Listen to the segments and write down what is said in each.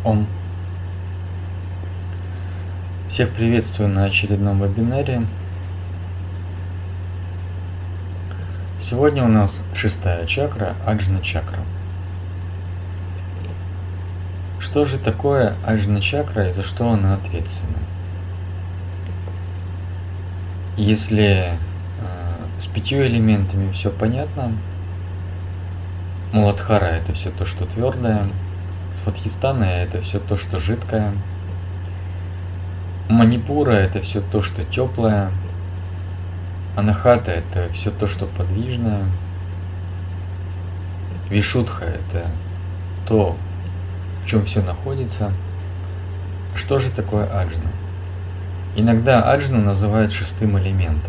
Ом. Всех приветствую на очередном вебинаре. Сегодня у нас 6-я чакра, Аджна чакра. Что же такое Аджна чакра и за что она ответственна? Если с 5 элементами все понятно, Муладхара — это все то, что твердое, Свадхистана — это все то, что жидкое, Манипура — это все то, что теплое, Анахата — это все то, что подвижное, Вишудха — это то, в чем все находится. Что же такое аджна? Иногда аджну называют 6-м элементом.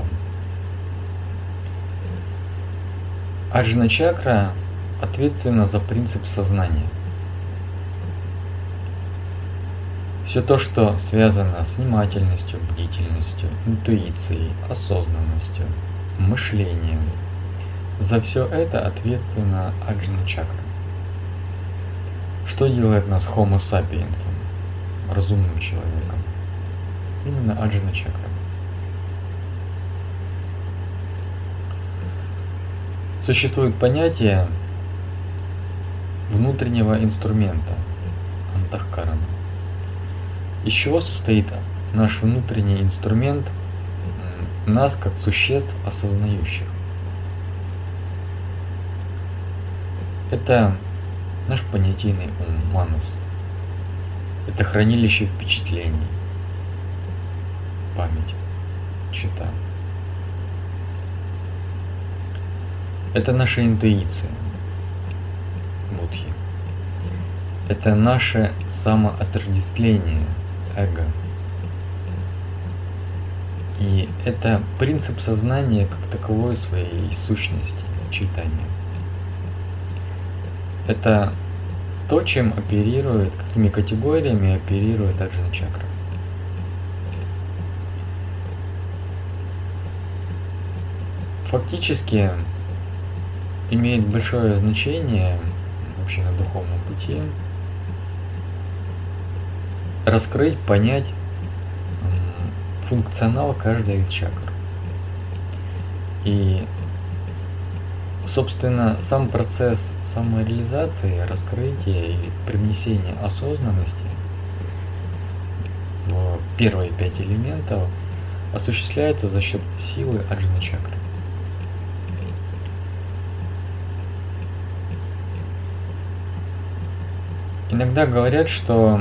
Аджна чакра ответственна за принцип сознания. Все то, что связано с внимательностью, бдительностью, интуицией, осознанностью, мышлением, за все это ответственна Аджна чакра. Что делает нас Homo sapiens, разумным человеком? Именно Аджна чакра. Существует понятие внутреннего инструмента антахкарана. Из чего состоит наш внутренний инструмент, нас как существ осознающих? Это наш понятийный ум, манас. Это хранилище впечатлений, память, чита. Это наша интуиция, будхи. Это наше самоотождествление, эго. И это принцип сознания как таковой своей сущности, читания. Это то, чем оперирует, какими категориями оперирует Аджна чакра. Фактически имеет большое значение вообще на духовном пути раскрыть, понять функционал каждой из чакр. И, собственно, сам процесс самореализации, раскрытия и привнесения осознанности в первые 5 элементов осуществляется за счет силы Аджна чакры. Иногда говорят, что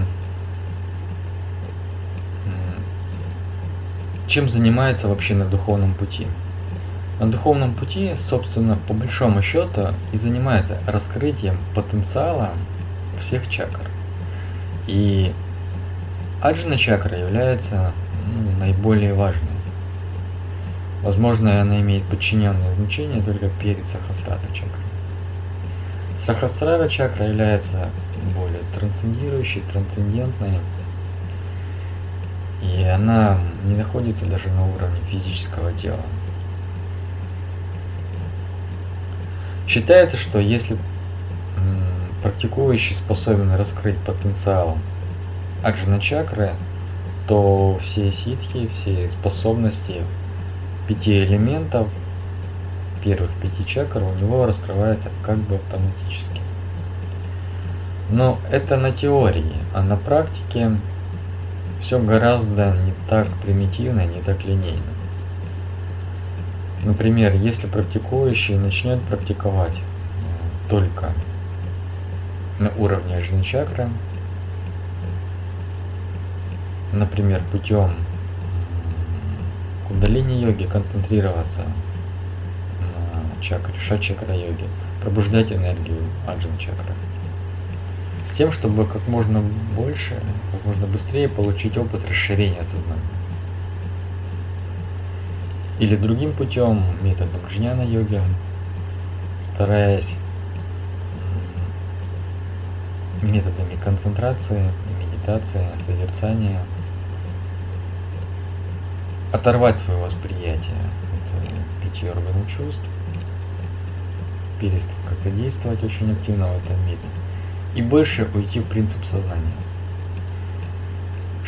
чем занимается вообще на духовном пути. На духовном пути, собственно, по большому счету и занимается раскрытием потенциала всех чакр. И Аджна чакра является наиболее важной. Возможно, она имеет подчиненное значение только перед Сахасрара чакрой. Сахасрара чакра является более трансцендирующей, трансцендентной, и она не находится даже на уровне физического тела. Считается, что если практикующий способен раскрыть потенциал Аджна чакры, то все ситхи, все способности 5 элементов, первых 5 чакр у него раскрываются как бы автоматически. Но это на теории, а на практике все гораздо не так примитивно, не так линейно. Например, если практикующий начнет практиковать только на уровне Аджна чакры, например, путем кундалини-йоги концентрироваться на чакре, шат-чакра-йоги, пробуждать энергию Аджна чакры, с тем, чтобы как можно больше, как можно быстрее получить опыт расширения сознания. Или другим путем, методом джняна-йоги, стараясь методами концентрации, медитации, созерцания оторвать свое восприятие от 5 органов чувств, перестать как-то действовать очень активно в этом мире и больше уйти в принцип сознания.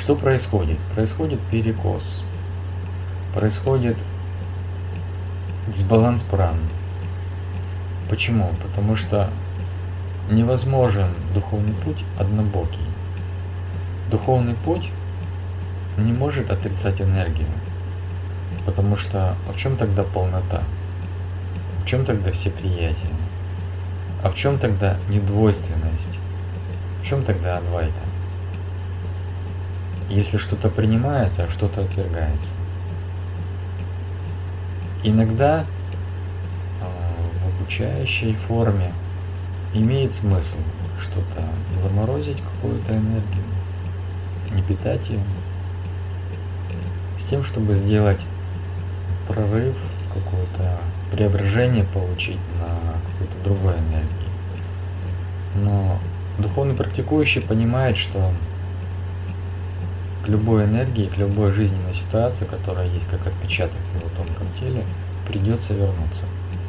что происходит? Происходит перекос. Происходит дисбаланс праны. Почему? Потому что невозможен духовный путь однобокий. Духовный путь не может отрицать энергию. Потому что в чем тогда полнота? В чем тогда всеприятие? А в чем тогда недвойственность? В чем тогда адвайта? Если что-то принимается, а что-то отвергается. Иногда в обучающей форме имеет смысл что-то заморозить, какую-то энергию, не питать ее, с тем, чтобы сделать прорыв, какое-то преображение получить на какой-то другой энергии. Но духовный практикующий понимает, что к любой энергии, к любой жизненной ситуации, которая есть как отпечаток в его тонком теле, придется вернуться.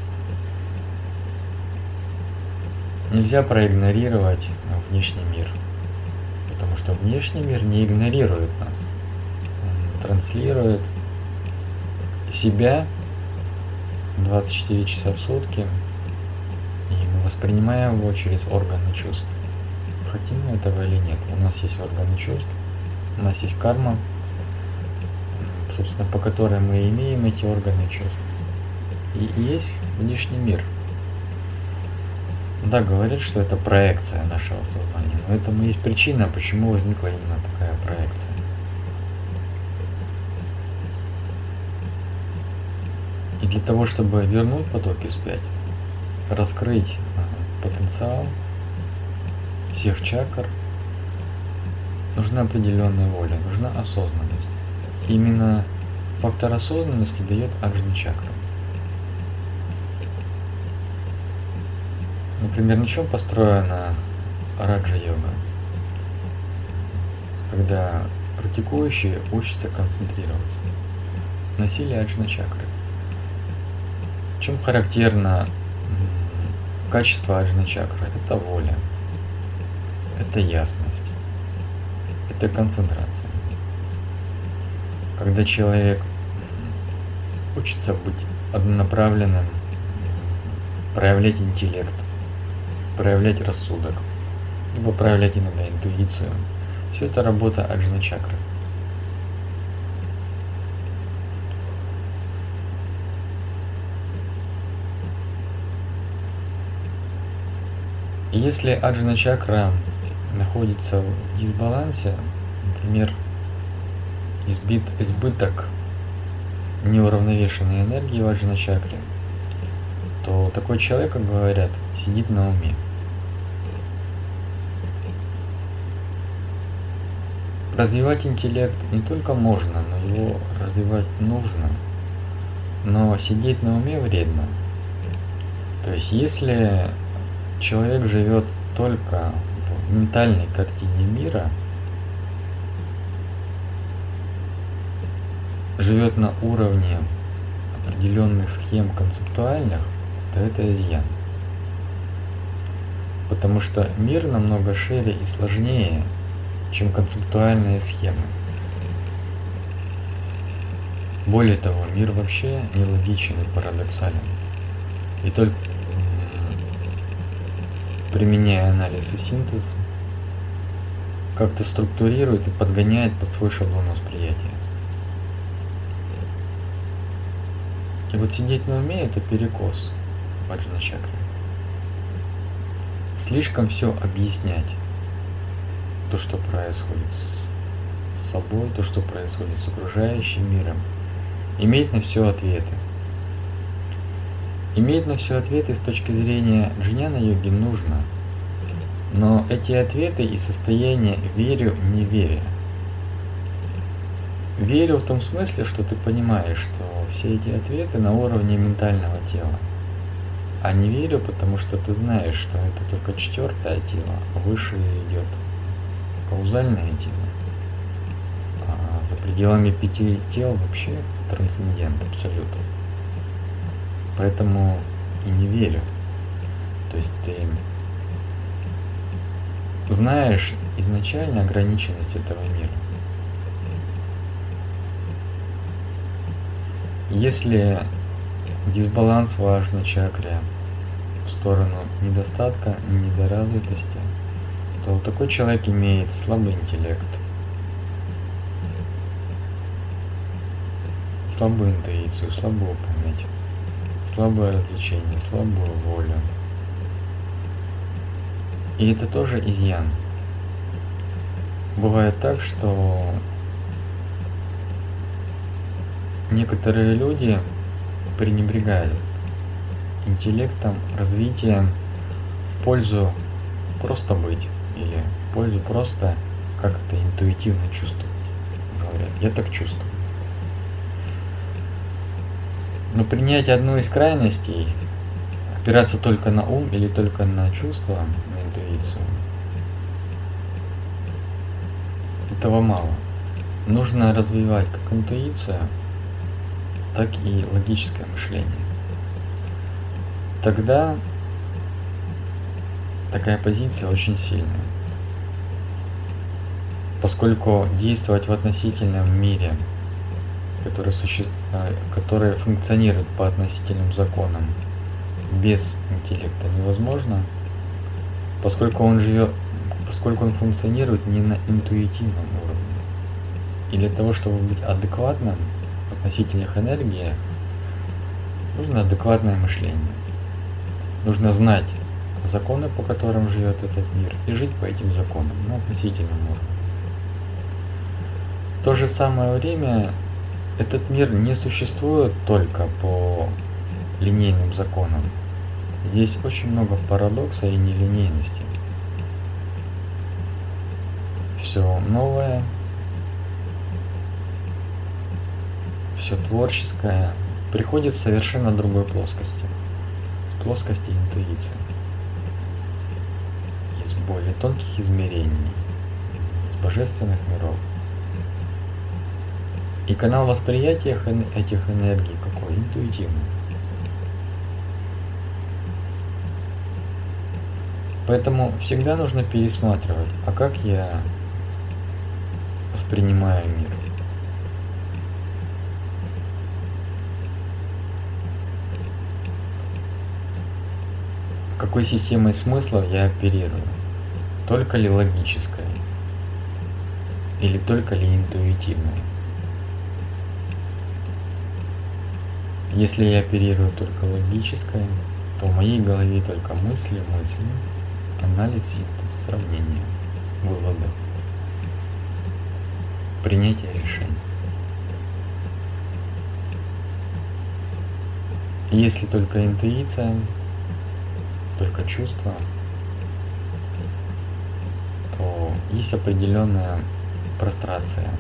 Нельзя проигнорировать внешний мир, потому что внешний мир не игнорирует нас. Он транслирует себя 24 часа в сутки, и мы воспринимаем его через органы чувств. Хотим мы этого или нет, у нас есть органы чувств, у нас есть карма, собственно, по которой мы имеем эти органы чувств. И есть внешний мир. Да, говорят, что это проекция нашего сознания, но этому есть причина, почему возникла именно такая проекция. И для того, чтобы вернуть потоки вспять, раскрыть потенциал всех чакр, нужна определенная воля, нужна осознанность. И именно фактор осознанности дает аджна чакра. Например, на чем построена раджа-йога? Когда практикующие учатся концентрироваться на силе аджна чакры. Чем характерно качество аджна чакры? Это воля, это ясность, это концентрация. Когда человек учится быть однонаправленным, проявлять интеллект, проявлять рассудок, либо проявлять иногда интуицию. Все это работа аджна чакры. И если аджна чакра находится в дисбалансе, например, избыток неуравновешенной энергии в аджна чакре, то такой человек, как говорят, сидит на уме. Развивать интеллект не только можно, но его развивать нужно. Но сидеть на уме вредно. То есть если человек живет только в ментальной картине мира, живет на уровне определенных схем концептуальных, то это изъян. Потому что мир намного шире и сложнее, чем концептуальные схемы. Более того, мир вообще нелогичен и парадоксален. И только применяя анализ и синтез, как-то структурирует и подгоняет под свой шаблон восприятия. И вот сидеть на уме — это перекос в аджна чакре. Слишком все объяснять. То, что происходит с собой, то, что происходит с окружающим миром. Иметь на все ответы. Иметь на все ответы с точки зрения джняна-йоги нужно. Но эти ответы и состояние верю, не веря. Верю в том смысле, что ты понимаешь, что все эти ответы на уровне ментального тела. А не верю, потому что ты знаешь, что это только четвертое тело, а выше идет каузальное тело. А за пределами 5 тел вообще трансцендент, абсолют. Поэтому и не верю. То есть ты знаешь изначально ограниченность этого мира. Если дисбаланс в важной чакре в сторону недостатка, недоразвитости, то такой человек имеет слабый интеллект, слабую интуицию, слабую память, слабое развлечение, слабую волю. И это тоже изъян. Бывает так, что некоторые люди пренебрегают интеллектом, развитием в пользу просто быть или в пользу просто как-то интуитивно чувствовать. Говорят, я так чувствую. Но принять одну из крайностей, опираться только на ум или только на чувства, на интуицию, этого мало. Нужно развивать как интуицию, так и логическое мышление. Тогда такая позиция очень сильная. Поскольку действовать в относительном мире, который функционирует по относительным законам, без интеллекта невозможно, поскольку он функционирует не на интуитивном уровне. И для того, чтобы быть адекватным в относительных энергиях, нужно адекватное мышление. Нужно знать законы, по которым живет этот мир, и жить по этим законам на относительном уровне. В то же самое время этот мир не существует только по линейным законам. Здесь очень много парадокса и нелинейности. Все новое, все творческое приходит в совершенно другой плоскости. В плоскости интуиции. Из более тонких измерений, из божественных миров. И канал восприятия этих энергий какой? Интуитивный. Поэтому всегда нужно пересматривать, а как я воспринимаю мир. Какой системой смыслов я оперирую? Только ли логической? Или только ли интуитивной? Если я оперирую только логической, то в моей голове только мысли, анализ, синтез, сравнение, выводы, принятие решений. И если только интуиция, только чувство, то есть определенная прострация,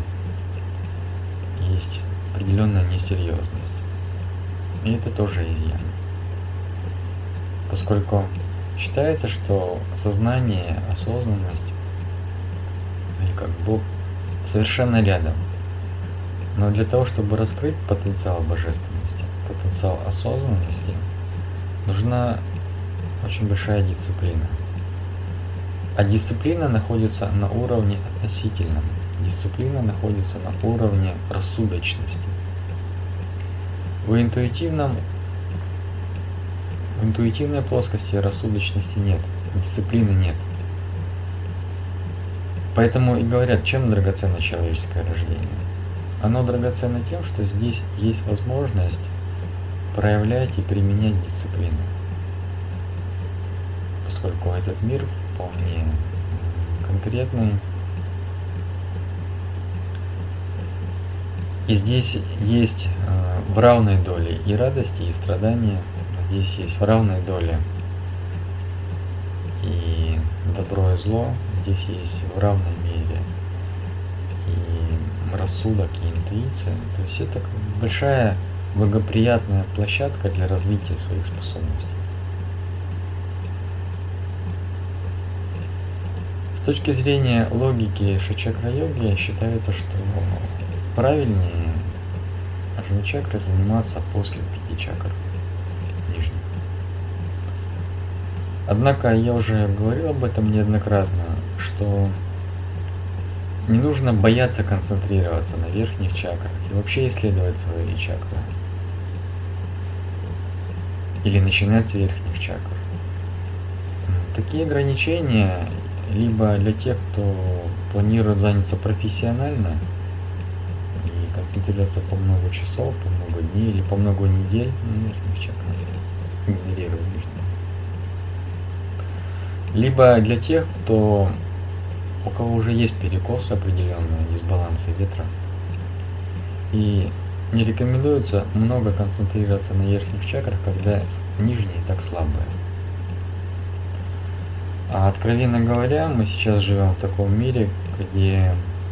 есть определенная несерьезность. И это тоже изъян. Поскольку считается, что сознание, осознанность, или как Бог, совершенно рядом. Но для того, чтобы раскрыть потенциал божественности, потенциал осознанности, нужна очень большая дисциплина. А дисциплина находится на уровне относительном. Дисциплина находится на уровне рассудочности. В интуитивной плоскости рассудочности нет, дисциплины нет. Поэтому и говорят, чем драгоценно человеческое рождение. Оно драгоценно тем, что здесь есть возможность проявлять и применять дисциплину. Поскольку этот мир вполне конкретный. И здесь есть в равной доле и радости, и страдания. Здесь есть в равной доле и добро, и зло. Здесь есть в равной мере и рассудок, и интуиция. То есть это большая благоприятная площадка для развития своих способностей. С точки зрения логики шичакра-йоги считается, что правильнее ажна чакры заниматься после 5 чакр нижних. Однако я уже говорил об этом неоднократно, что не нужно бояться концентрироваться на верхних чакрах и вообще исследовать свои чакры. или начинать с верхних чакр. Такие ограничения либо для тех, кто планирует заняться профессионально и концентрироваться по много часов, по много дней или по много недель на верхних чакрах, игнорируя нижние. Либо для тех, у кого уже есть перекос определенный, дисбалансы ветра, и не рекомендуется много концентрироваться на верхних чакрах, когда нижние так слабые. А откровенно говоря, мы сейчас живем в таком мире, где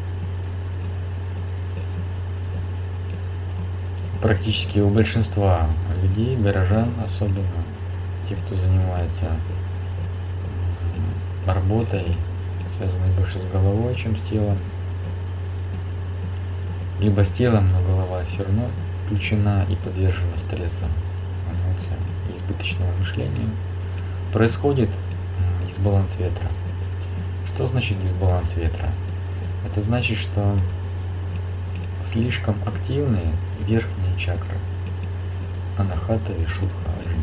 практически у большинства людей, горожан особенно, тех, кто занимается работой, связанной больше с головой, чем с телом, либо с телом, но голова все равно включена и подвержена стрессам, эмоциям и избыточному мышлению, происходит дисбаланс ветра. Что значит дисбаланс ветра? Это значит, что слишком активные верхние чакры — анахата, вишудха, аджни.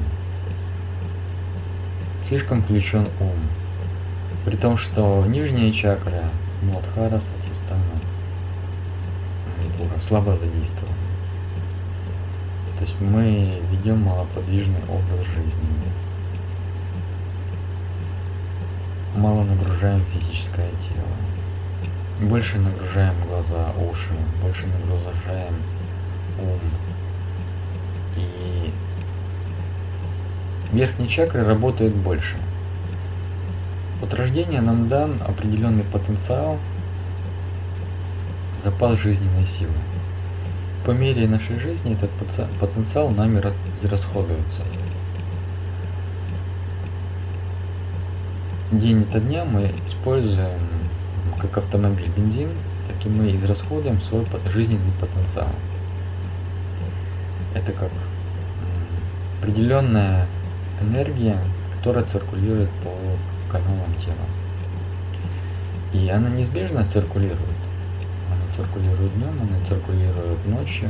Слишком включен ум. При том, что нижние чакры — муладхара, сатистана, манипура — слабо задействованы. То есть мы ведем малоподвижный образ жизни. Мало нагружаем физическое тело, больше нагружаем глаза, уши, больше нагружаем ум. И верхние чакры работают больше. От рождения нам дан определенный потенциал, запас жизненной силы. По мере нашей жизни этот потенциал нами израсходуется. День ото дня мы используем как автомобиль бензин, так и мы израсходуем свой жизненный потенциал. Это как определенная энергия, которая циркулирует по каналам тела. И она неизбежно циркулирует. Она циркулирует днем, она циркулирует ночью.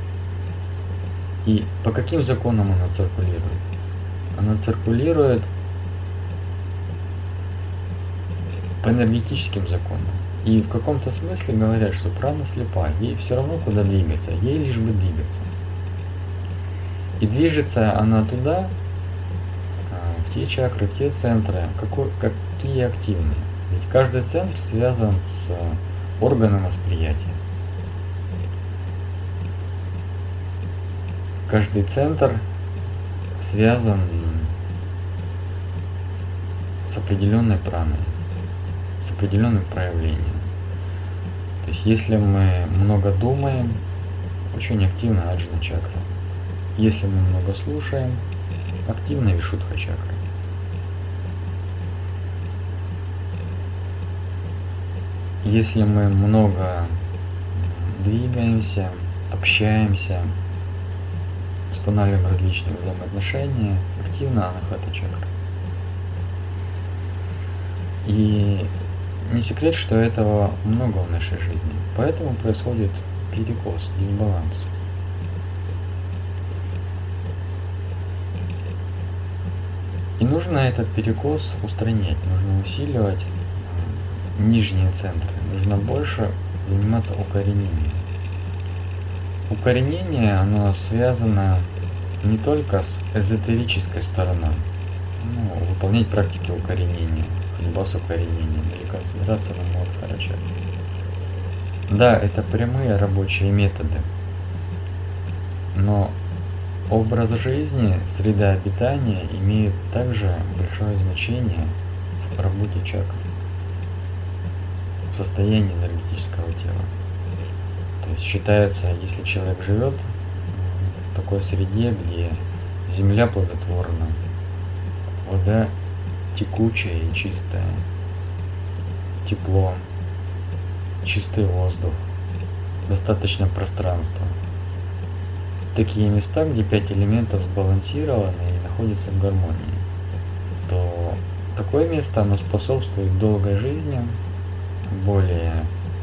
И по каким законам она циркулирует? Она циркулирует по энергетическим законам. И в каком-то смысле говорят, что прана слепа, ей все равно куда двигаться, ей лишь бы двигаться. И движется она туда, в те чакры, в те центры, какие активные. Ведь каждый центр связан с органом восприятия. Каждый центр связан с определенной праной, с определенным проявлением. То есть если мы много думаем, очень активна аджна чакра. Если мы много слушаем, активна вишудха чакра. Если мы много двигаемся, общаемся, устанавливаем различные взаимоотношения, активна анахата чакра. И не секрет, что этого много в нашей жизни. Поэтому происходит перекос, дисбаланс. И нужно этот перекос устранять, нужно усиливать нижние центры, нужно больше заниматься укоренением. Укоренение, оно связано не только с эзотерической стороной, выполнять практики укоренения, ходьба с укоренением или концентрация на муладхара чакре. Да, это прямые рабочие методы, но образ жизни, среда обитания имеют также большое значение в работе чакр, в состоянии энергетического тела. То есть считается, если человек живет в такой среде, где земля плодотворна, вода текучая и чистая, тепло, чистый воздух, достаточно пространства. Такие места, где 5 элементов сбалансированы и находятся в гармонии, то такое место, оно способствует долгой жизни, более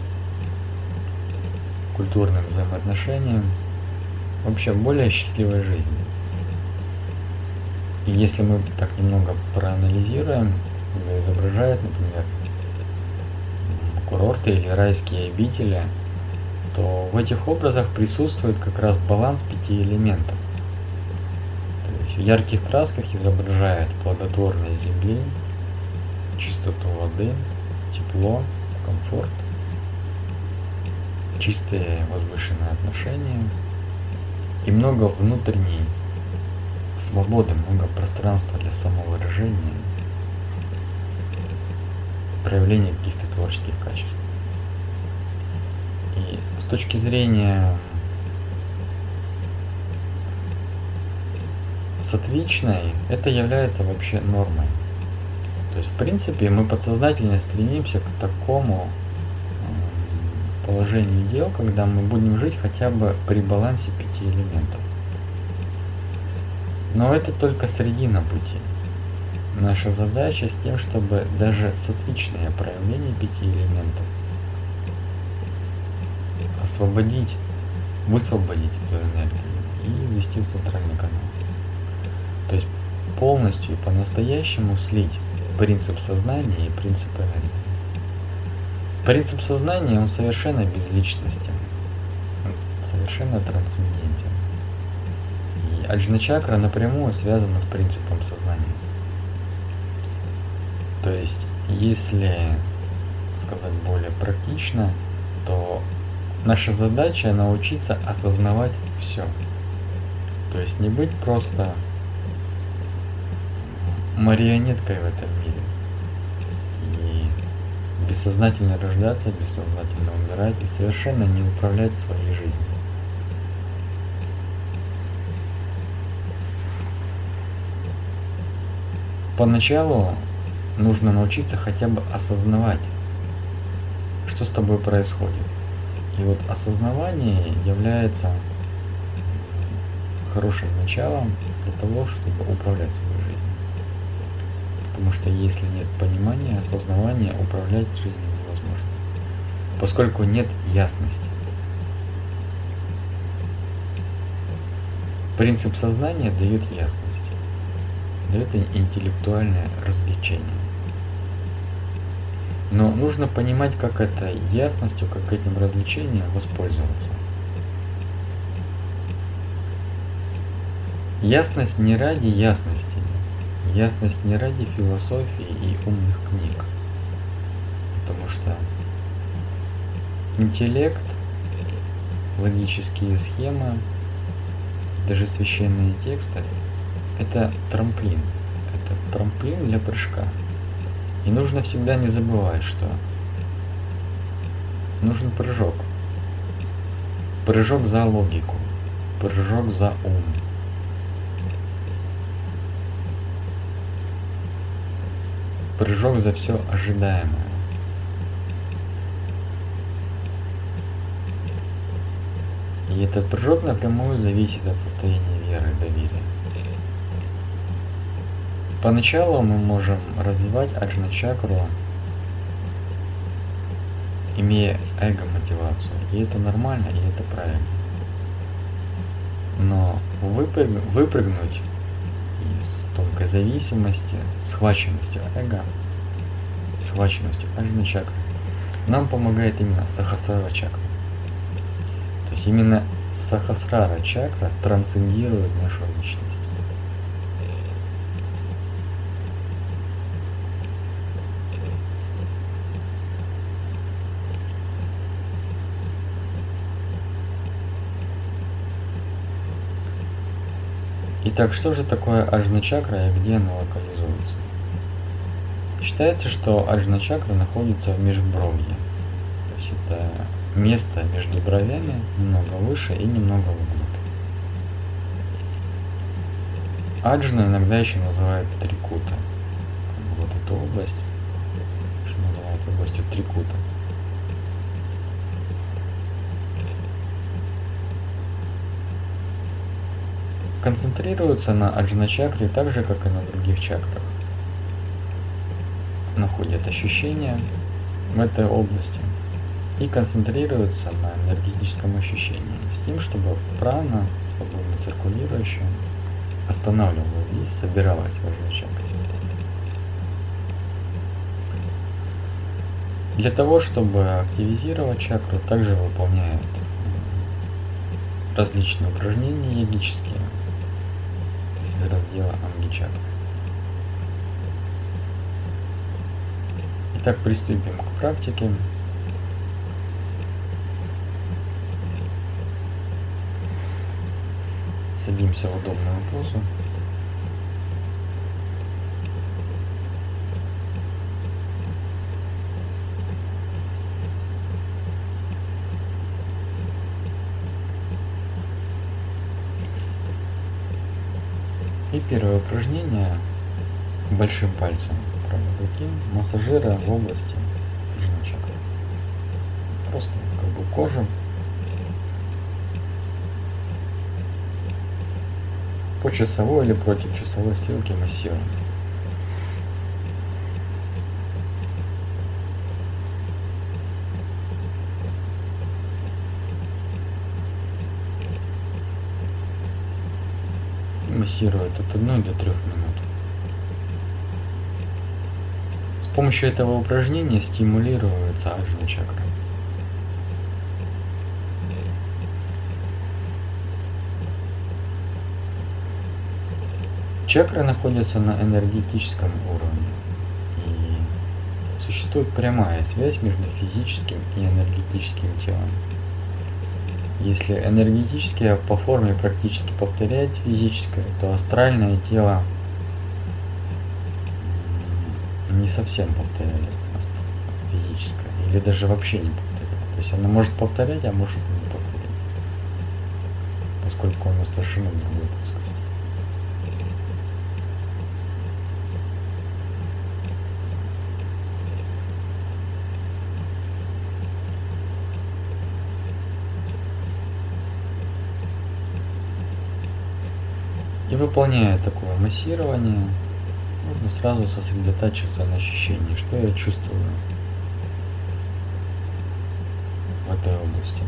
культурным взаимоотношениям, вообще более счастливой жизни. И если мы так немного проанализируем, когда изображает, например, курорты или райские обители, то в этих образах присутствует как раз баланс 5 элементов. То есть в ярких красках изображает плодотворность земли, чистоту воды, тепло, комфорт, чистые возвышенные отношения и много внутренней свободы, много пространства для самовыражения, проявления каких-то творческих качеств. И с точки зрения сатвичной, это является вообще нормой. То есть, в принципе, мы подсознательно стремимся к такому положению дел, когда мы будем жить хотя бы при балансе 5 элементов. Но это только средина пути. Наша задача с тем, чтобы даже сатвичное проявление 5 элементов освободить, высвободить эту энергию и ввести в центральный канал. То есть полностью и по-настоящему слить принцип сознания и принцип энергии. Принцип сознания, он совершенно безличностен, он совершенно трансцендентен. И аджна-чакра напрямую связана с принципом сознания. То есть, если сказать более практично, то наша задача научиться осознавать все. То есть не быть просто марионеткой в этом мире. И бессознательно рождаться, бессознательно умирать и совершенно не управлять своей жизнью. Поначалу нужно научиться хотя бы осознавать, что с тобой происходит. И вот осознавание является хорошим началом для того, чтобы управлять своей жизнью. Потому что если нет понимания, осознавания, управлять жизнью невозможно. Поскольку нет ясности. Принцип сознания дает ясность, дает интеллектуальное развлечение. Но нужно понимать, как этой ясностью, как этим развлечением воспользоваться. Ясность не ради ясности, ясность не ради философии и умных книг. Потому что интеллект, логические схемы, даже священные тексты — это трамплин. Это трамплин для прыжка. И нужно всегда не забывать, что нужен прыжок. Прыжок за логику, прыжок за ум. Прыжок за все ожидаемое. И этот прыжок напрямую зависит от состояния веры и доверия. Поначалу мы можем развивать аджна-чакру, имея эго-мотивацию. И это нормально, и это правильно. Но выпрыгнуть из тонкой зависимости, схваченностью эго, схваченностью аджна-чакры, нам помогает именно сахасрара чакра. То есть именно сахасрара чакра трансцендирует нашу личность. Итак, что же такое аджна-чакра и где она локализуется? Считается, что аджна-чакра находится в межбровье. То есть это место между бровями, немного выше и немного вглубь. Аджна иногда еще называют трикута. Вот эту область, что называют областью трикута. Концентрируется на аджна-чакре так же, как и на других чакрах. Находят ощущения в этой области и концентрируются на энергетическом ощущении, с тем, чтобы прана, свободно циркулирующая, останавливалась здесь, собиралась важная чакра. Для того, чтобы активизировать чакру, также выполняют различные упражнения йогические из раздела Анги-чакры. Итак, приступим к практике. Садимся в удобную позу. И первое упражнение большим пальцем правой руки массажира в области нижней чакры. Просто как бы кожу. По часовой или против часовой стрелки массируем. Массирует от 1 до 3 минут. С помощью этого упражнения стимулируется аджна чакра. Чакры находятся на энергетическом уровне, и существует прямая связь между физическим и энергетическим телом. Если энергетическое по форме практически повторяет физическое, то астральное тело не совсем повторяет физическое, или даже вообще не повторяет. То есть оно может повторять, а может и не повторять, поскольку оно совершенно другой плоскости. И выполняя такое массирование, нужно сразу сосредотачиваться на ощущении, что я чувствую в этой области.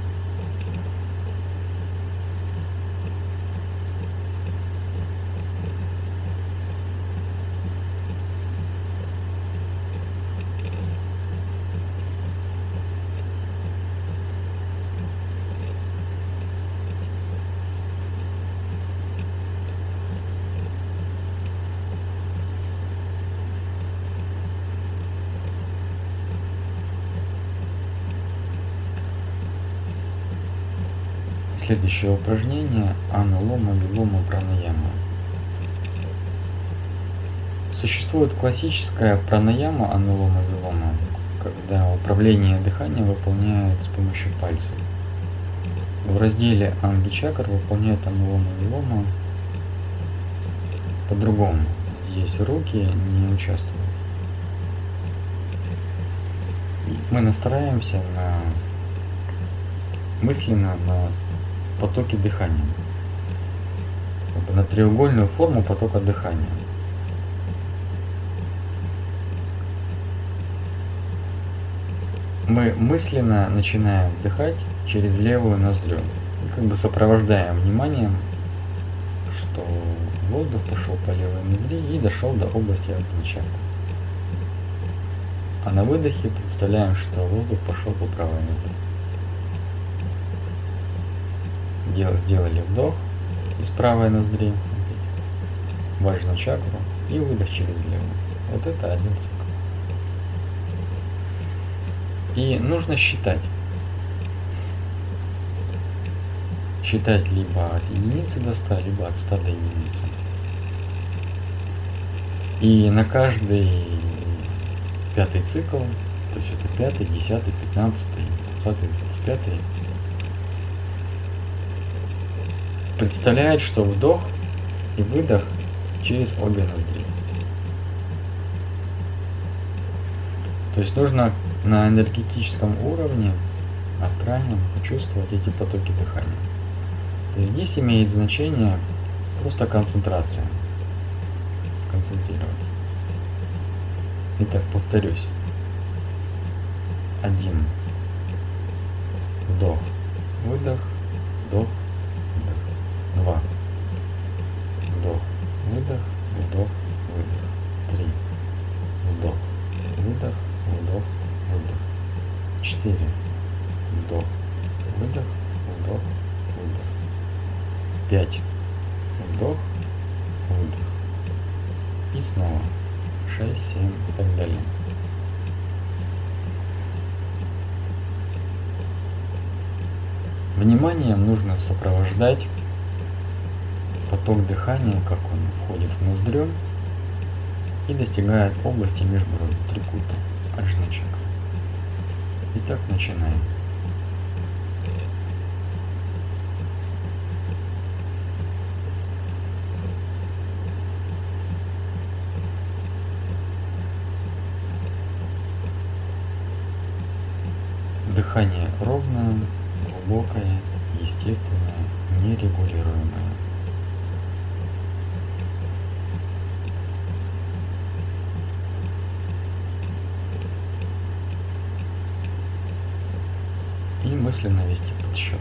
Следующее упражнение — анулома-вилома пранаяма. Существует классическая пранаяма анулома-вилома, когда управление дыханием выполняют с помощью пальцев. В разделе Анги-чакр выполняют анулома-вилома по-другому. Здесь руки не участвуют. Мы настраиваемся мысленно на потоки дыхания, на треугольную форму потока дыхания. Мы мысленно начинаем вдыхать через левую ноздрю и как бы сопровождаем вниманием, что воздух пошел по левой ноздре и дошел до области Анги-чакры. А на выдохе представляем, что воздух пошел по правой ноздре. Сделали вдох из правой ноздри, важную чакру, и выдох через левую. Вот это один цикл. И нужно считать. Считать либо от единицы до 100, либо от 100 до единицы. И на каждый пятый цикл, то есть это 5, 10, 15, 20, 25, представляет, что вдох и выдох через обе ноздри. То есть нужно на энергетическом уровне, астральном, почувствовать эти потоки дыхания. То есть здесь имеет значение просто концентрация. Сконцентрироваться. Итак, повторюсь. 1. Вдох, выдох, вдох, выдох. 2. Вдох, вдох, выдох, вдох, выдох. 5. Вдох, выдох. И снова 6, 7 и так далее. Вниманием нужно сопровождать поток дыхания, как он входит в ноздрю и достигает области межброви, трикута, аджна чакры. Итак, начинаем. Дыхание ровное, глубокое, естественное, нерегулируемое. И мысленно вести подсчет.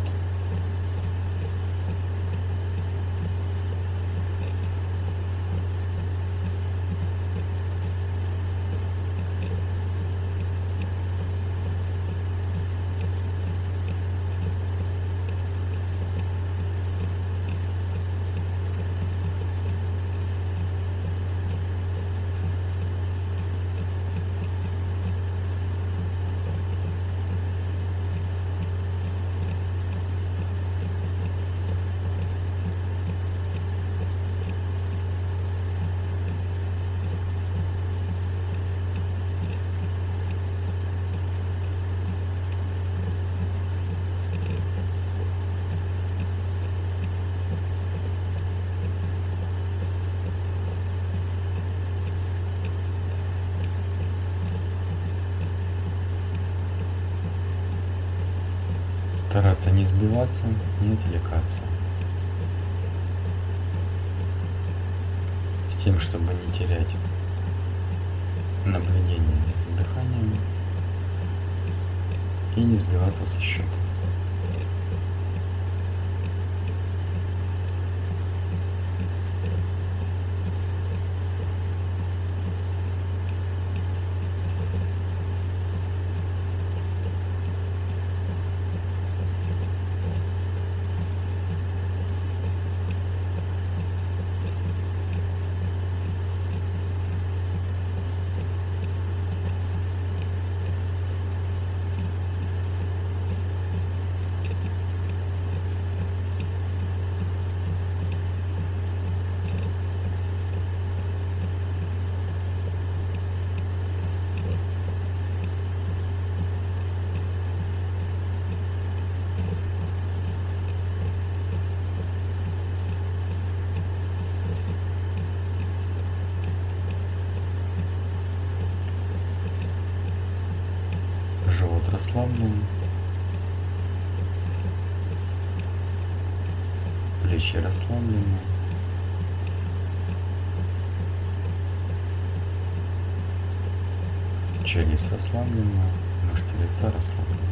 Стараться не сбиваться, не отвлекаться. С тем, чтобы не терять наблюдение за дыханием и не сбиваться со счета. Живот расслаблен, плечи расслаблены, челюсть расслаблена, мышцы лица расслаблены.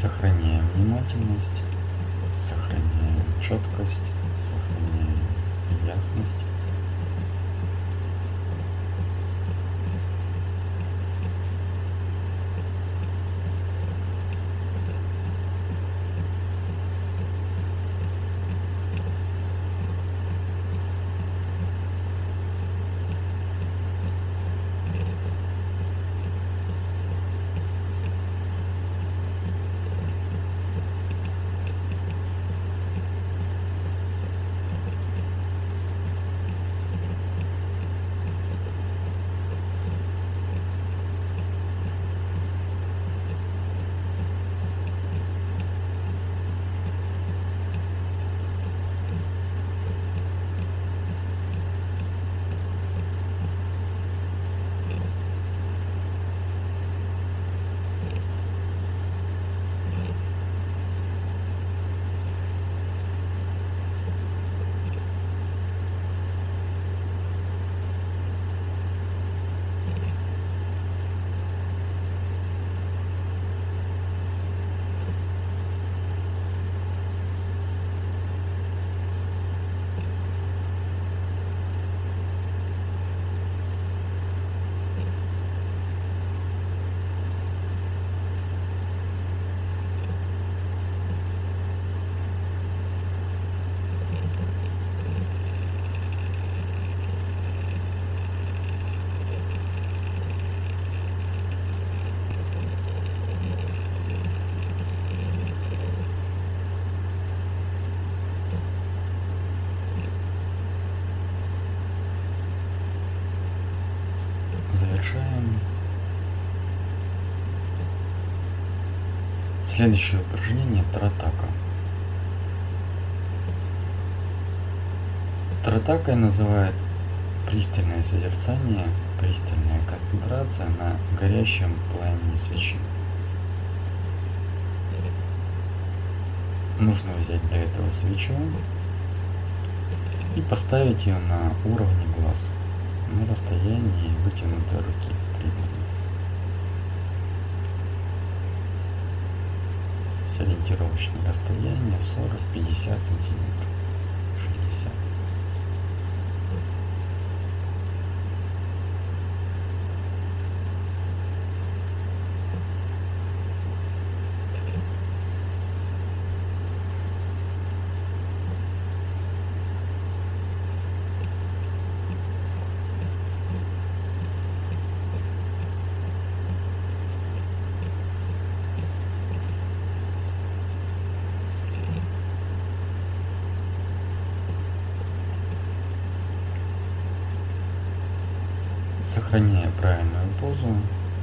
Сохраняем внимательность, сохраняем четкость, сохраняем ясность. Завершаем. Следующее упражнение — Тратака. Тратакой называют пристальное созерцание, пристальная концентрация на горящем пламени свечи. Нужно взять для этого свечу и поставить ее на уровне глаз, на расстоянии вытянутой руки примерно. Ориентировочное расстояние 40-50 сантиметров, 60. Сохраняя правильную позу,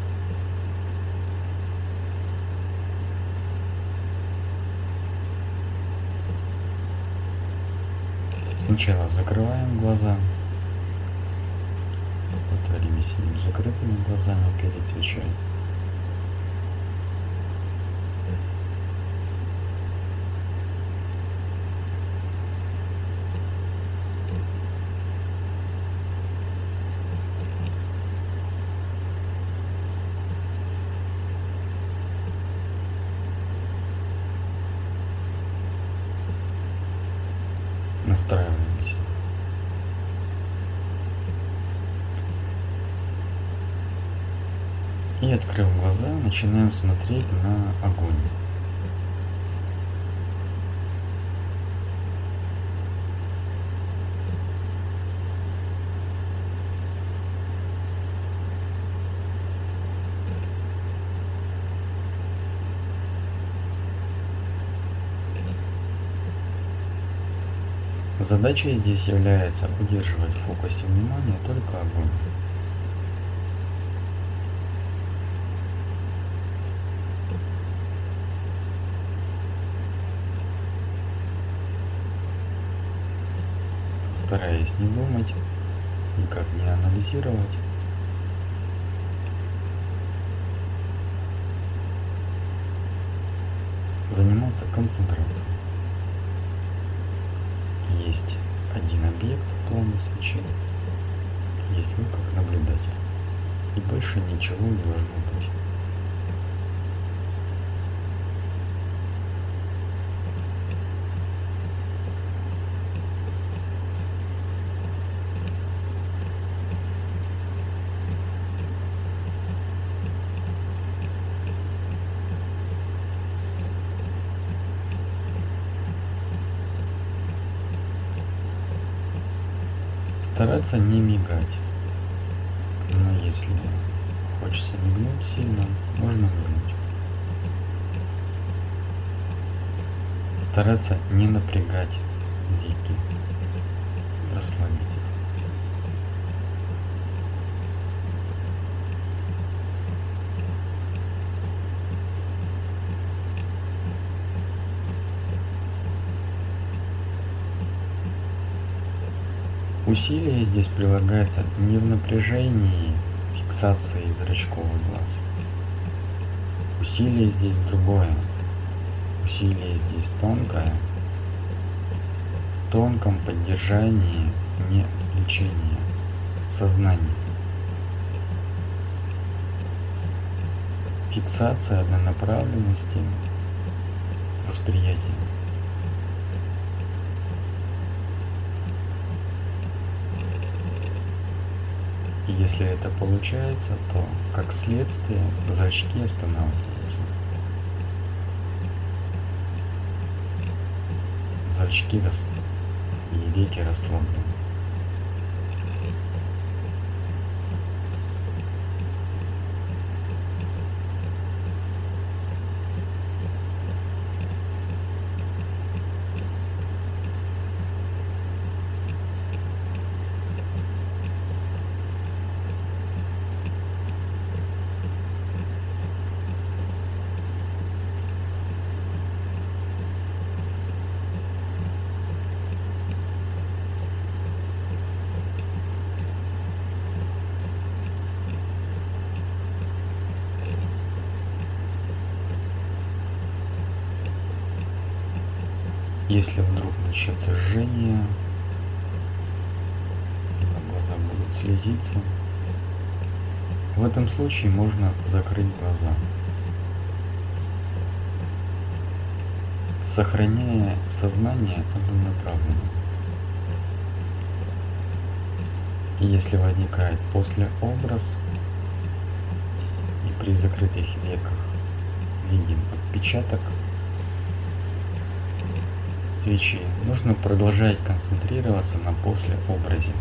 сначала закрываем глаза, какое-то время сидим с закрытыми глазами перед свечой. Настраиваемся. И, открыв глаза, начинаем смотреть на огонь. Задачей здесь является удерживать в фокусе внимания только огонь. Стараясь не думать, никак не анализировать, заниматься концентрацией. Есть один объект в плане свечи, есть вы как наблюдатель, и больше ничего не должно быть. Стараться не мигать. Но если хочется мигнуть сильно, можно мигнуть. Стараться не напрягать веки, расслабить их. Усилие здесь прилагается не в напряжении фиксации зрачковых глаз. Усилие здесь другое. Усилие здесь тонкое, в тонком поддержании, не отвлечения сознания. Фиксация однонаправленности восприятия. И если это получается, то как следствие зрачки останавливаются. Зрачки и веки расслаблены. Если вдруг начнется жжение, глаза будут слезиться, в этом случае можно закрыть глаза, сохраняя сознание однонаправленно. И если возникает послеобраз, и при закрытых веках видим отпечаток свечи, нужно продолжать концентрироваться на послеобразе.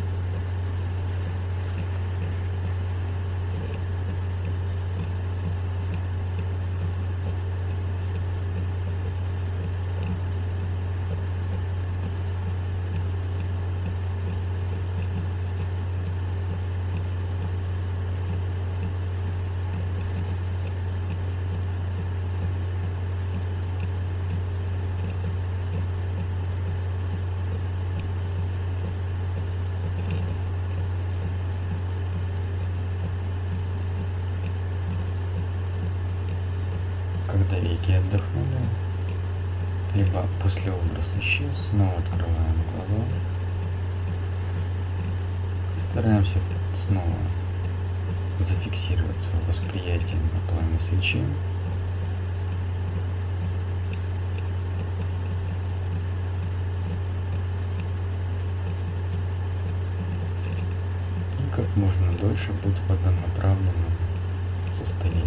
Когда веки отдохнули, либо послеобраз исчез, снова открываем глаза и стараемся снова зафиксировать свое восприятие на пламя свечи. И как можно дольше быть в однонаправленном состоянии.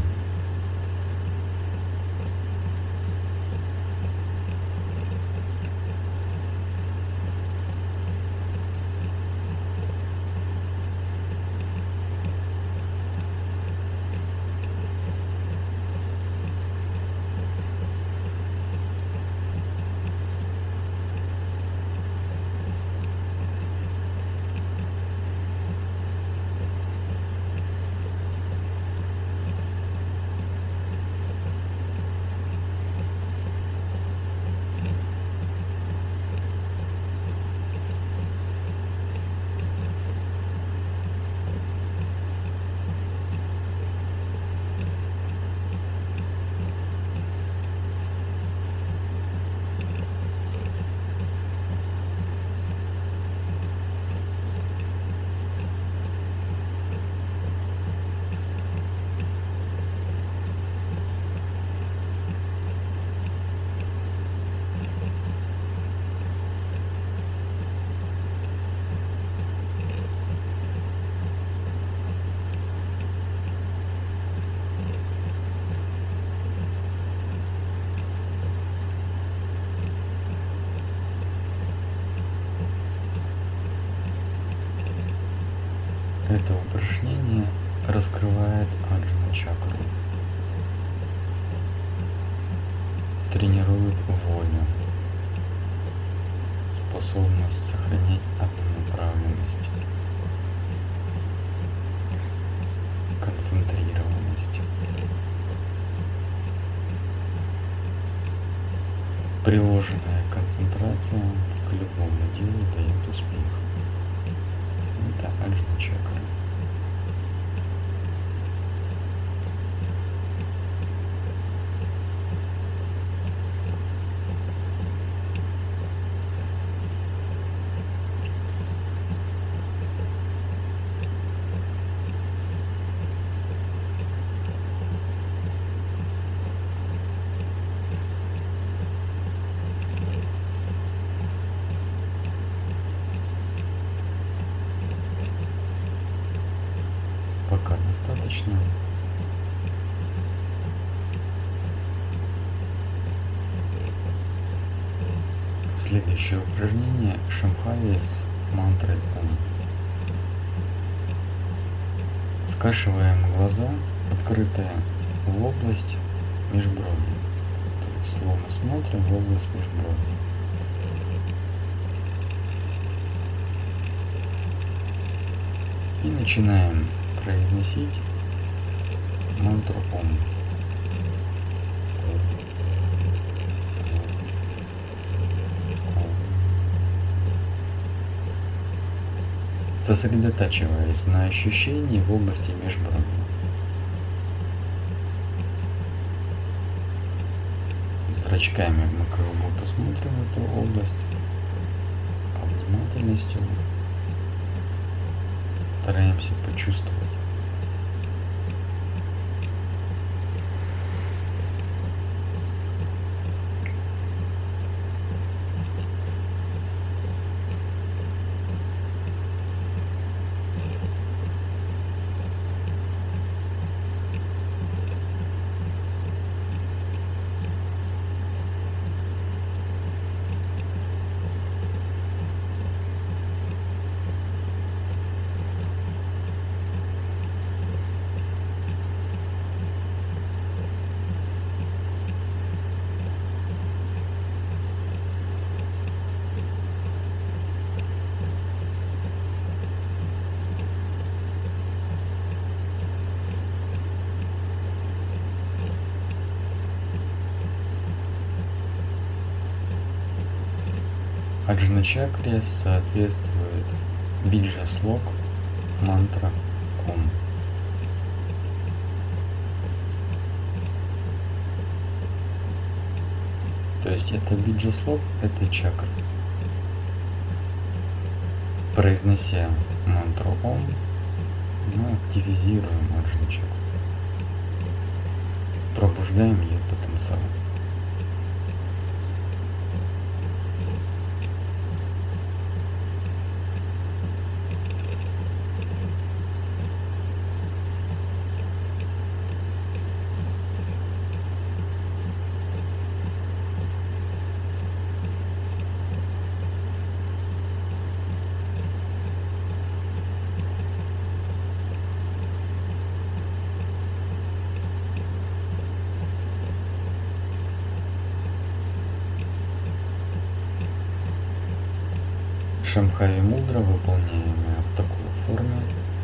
Это упражнение раскрывает аджна чакру, тренирует волю, способность сохранять однонаправленность, концентрированность. Приложенная концентрация к любому делу дает успех. Это аджна чакра. Пока достаточно. Следующее упражнение Шамхави с мантрой Ом. Скашиваем глаза, открытые в область межброви. То есть словно смотрим в область межброви. И начинаем произносить мантру Ом. Сосредотачиваясь на ощущении в области межброви. Зрачками мы как будто смотрим в эту область, а внимательностью стараемся почувствовать. Аджна чакре соответствует биджа слог мантра Ом. То есть это биджа слог этой чакры. Произнося мантру Ом, мы активизируем аджна чакру, пробуждаем ее потенциал. Шамхави мудра, выполняемая в такой форме,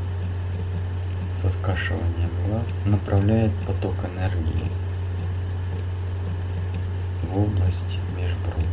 со скашиванием глаз, направляет поток энергии в область межброви.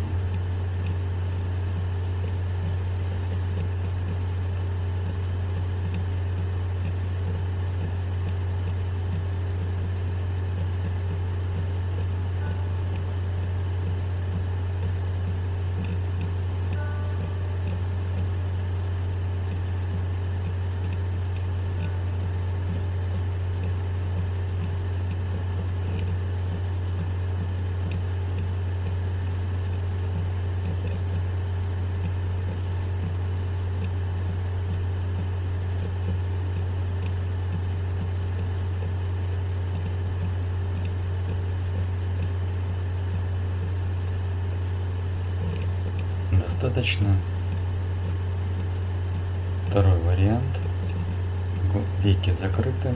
Достаточно. Второй вариант. веки закрыты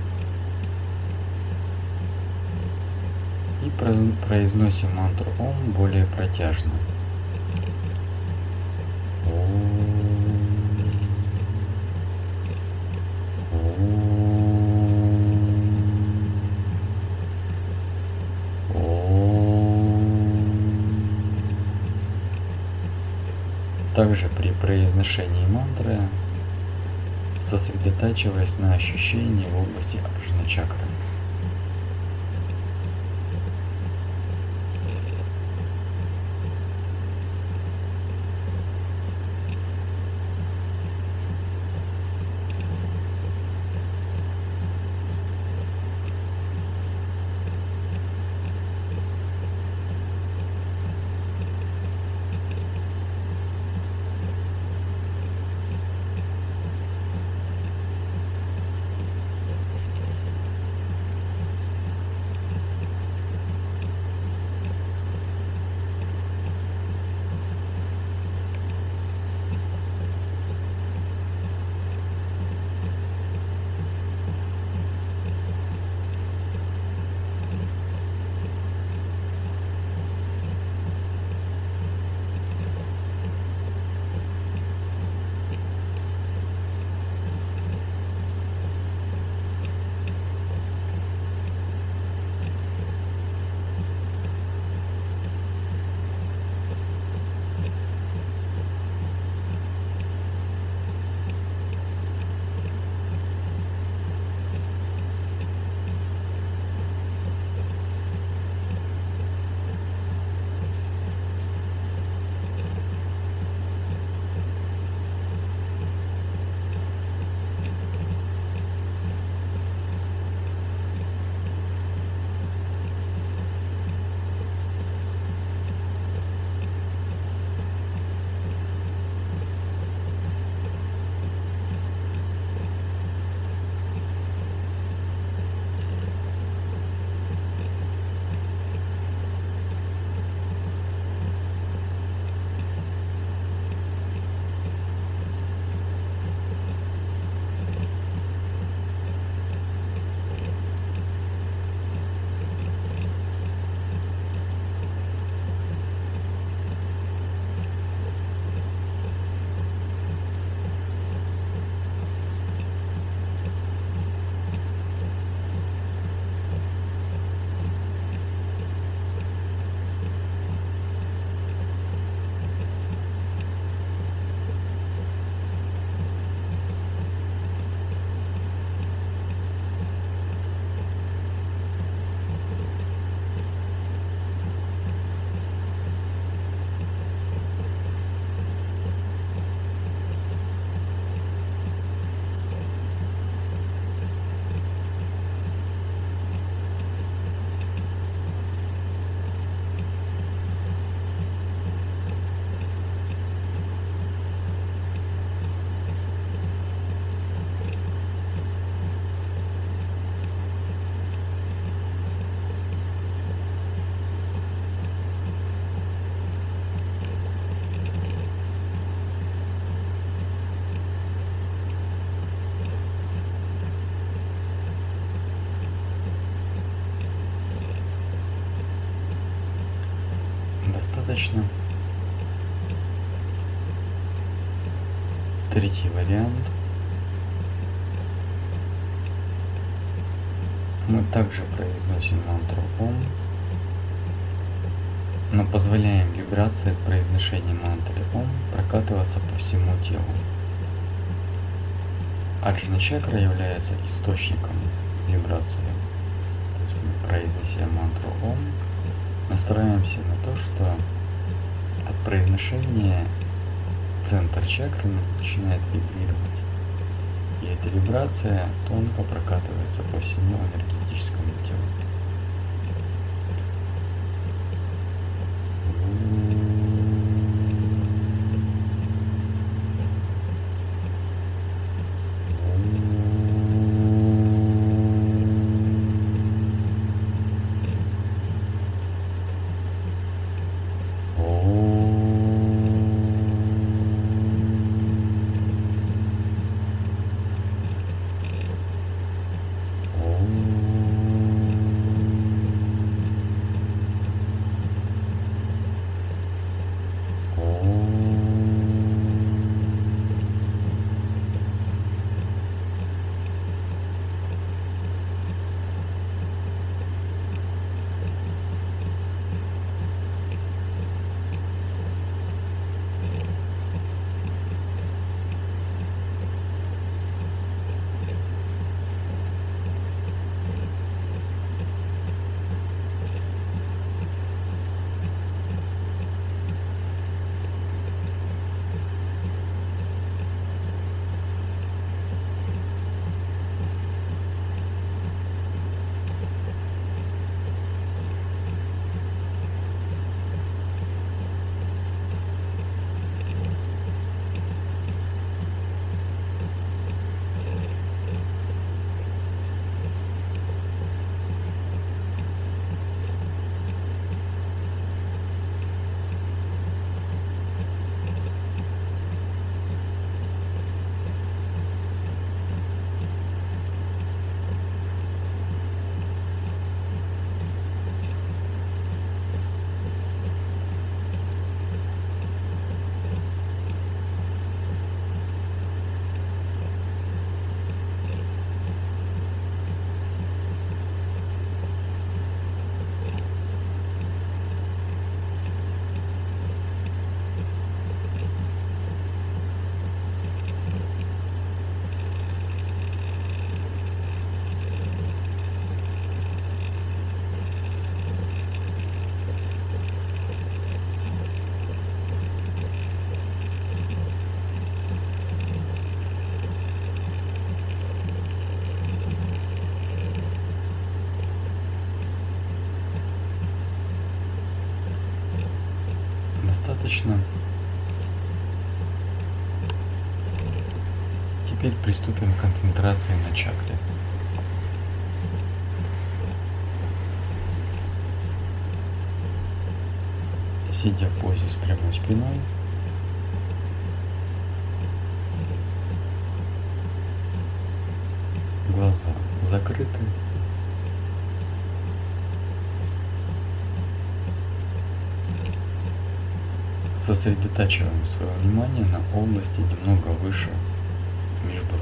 и произносим мантру Ом более протяжно. Также при произношении мантры сосредотачиваясь на ощущении в области Аджна чакры. Достаточно. Третий вариант. Мы также произносим мантру Ом, но позволяем вибрации произношения мантры Ом прокатываться по всему телу. Аджна чакра является источником вибрации. То есть мы, произнеся мантру Ом, настраиваемся на то, что от произношения центр чакры начинает вибрировать. И эта вибрация тонко прокатывается по всему энергетическому телу. достаточно. Теперь приступим к концентрации на чакре. Сидя в позе с прямой спиной, глаза закрыты, сосредотачиваем свое внимание на области немного выше межбровья.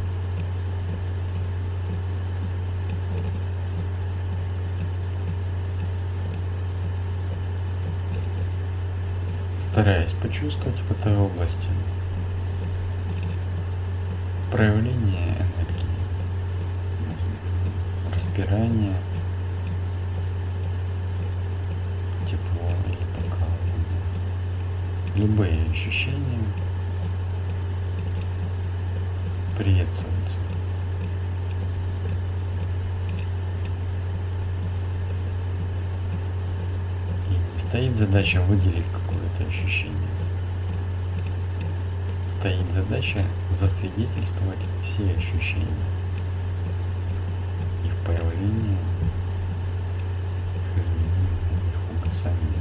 Стараясь почувствовать в этой области проявление энергии, распирание, тепло или покалывание, любые ощущения приветствуются. И не стоит задача выделить какое-то ощущение. Стоит задача засвидетельствовать все ощущения и в появлении, их изменении, их угасании.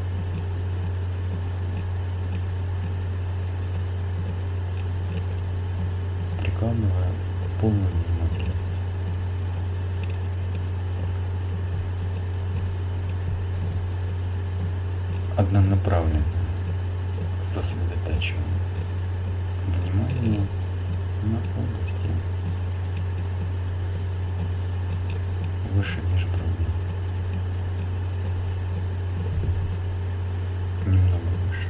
Прикладывая полную внимательность. Однонаправленно сосредотачиваем внимание на области выше межбровья, немного выше.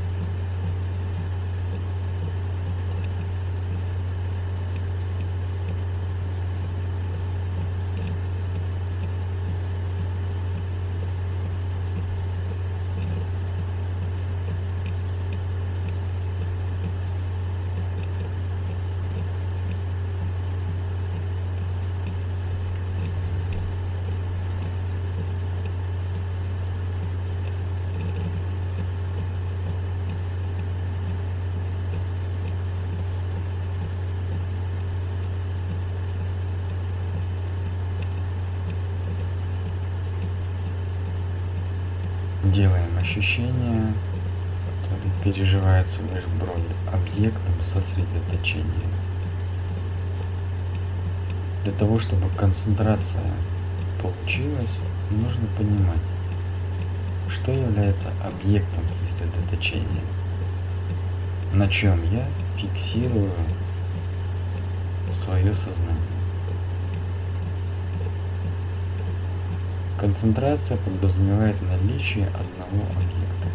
Делаем ощущение, которое переживается в межбровье, объектом сосредоточения. Для того, чтобы концентрация получилась, нужно понимать, что является объектом сосредоточения, на чем я фиксирую свое сознание. Концентрация подразумевает наличие одного объекта.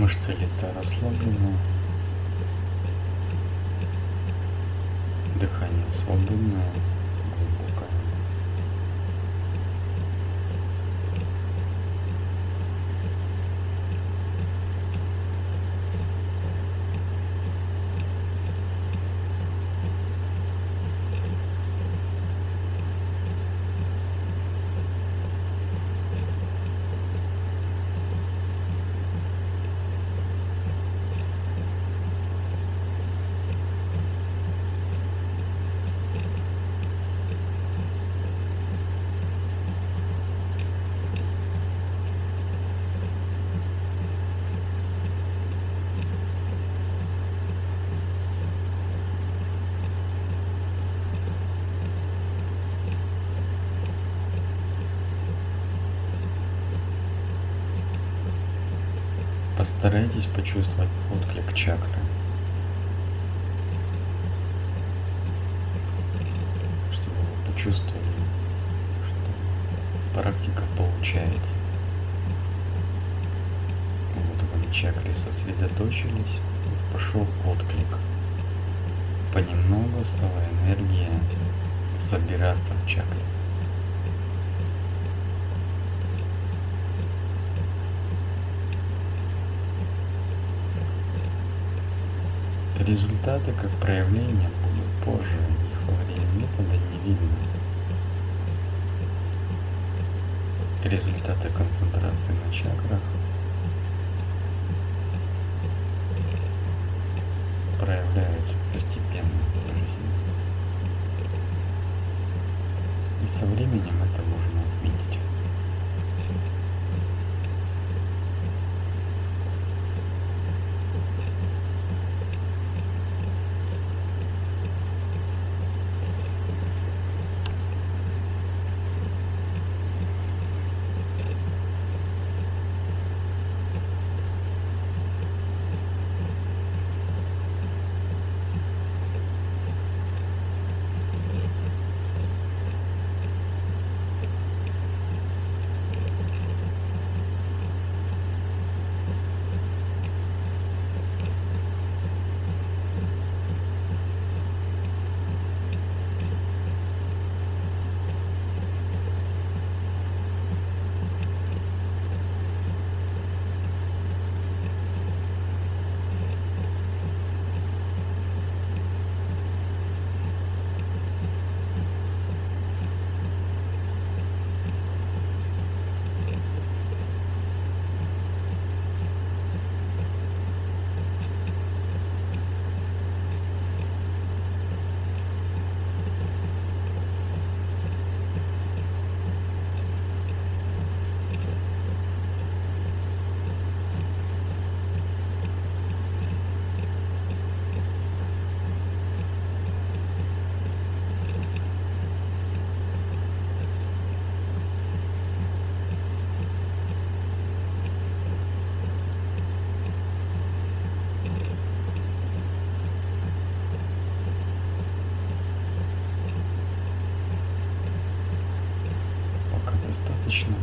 Мышцы лица расслаблены, дыхание свободное, глубокое. Постарайтесь почувствовать отклик чакры, чтобы вы почувствовали, что практика получается. Вот вы на чакре сосредоточились, пошел отклик. Понемногу стала энергия собираться в чакре. Результаты как проявления будут позже, их во время метода не видно. Результаты концентрации на чакрах проявляются постепенно в жизни. И со временем это можно отметить. Достаточно.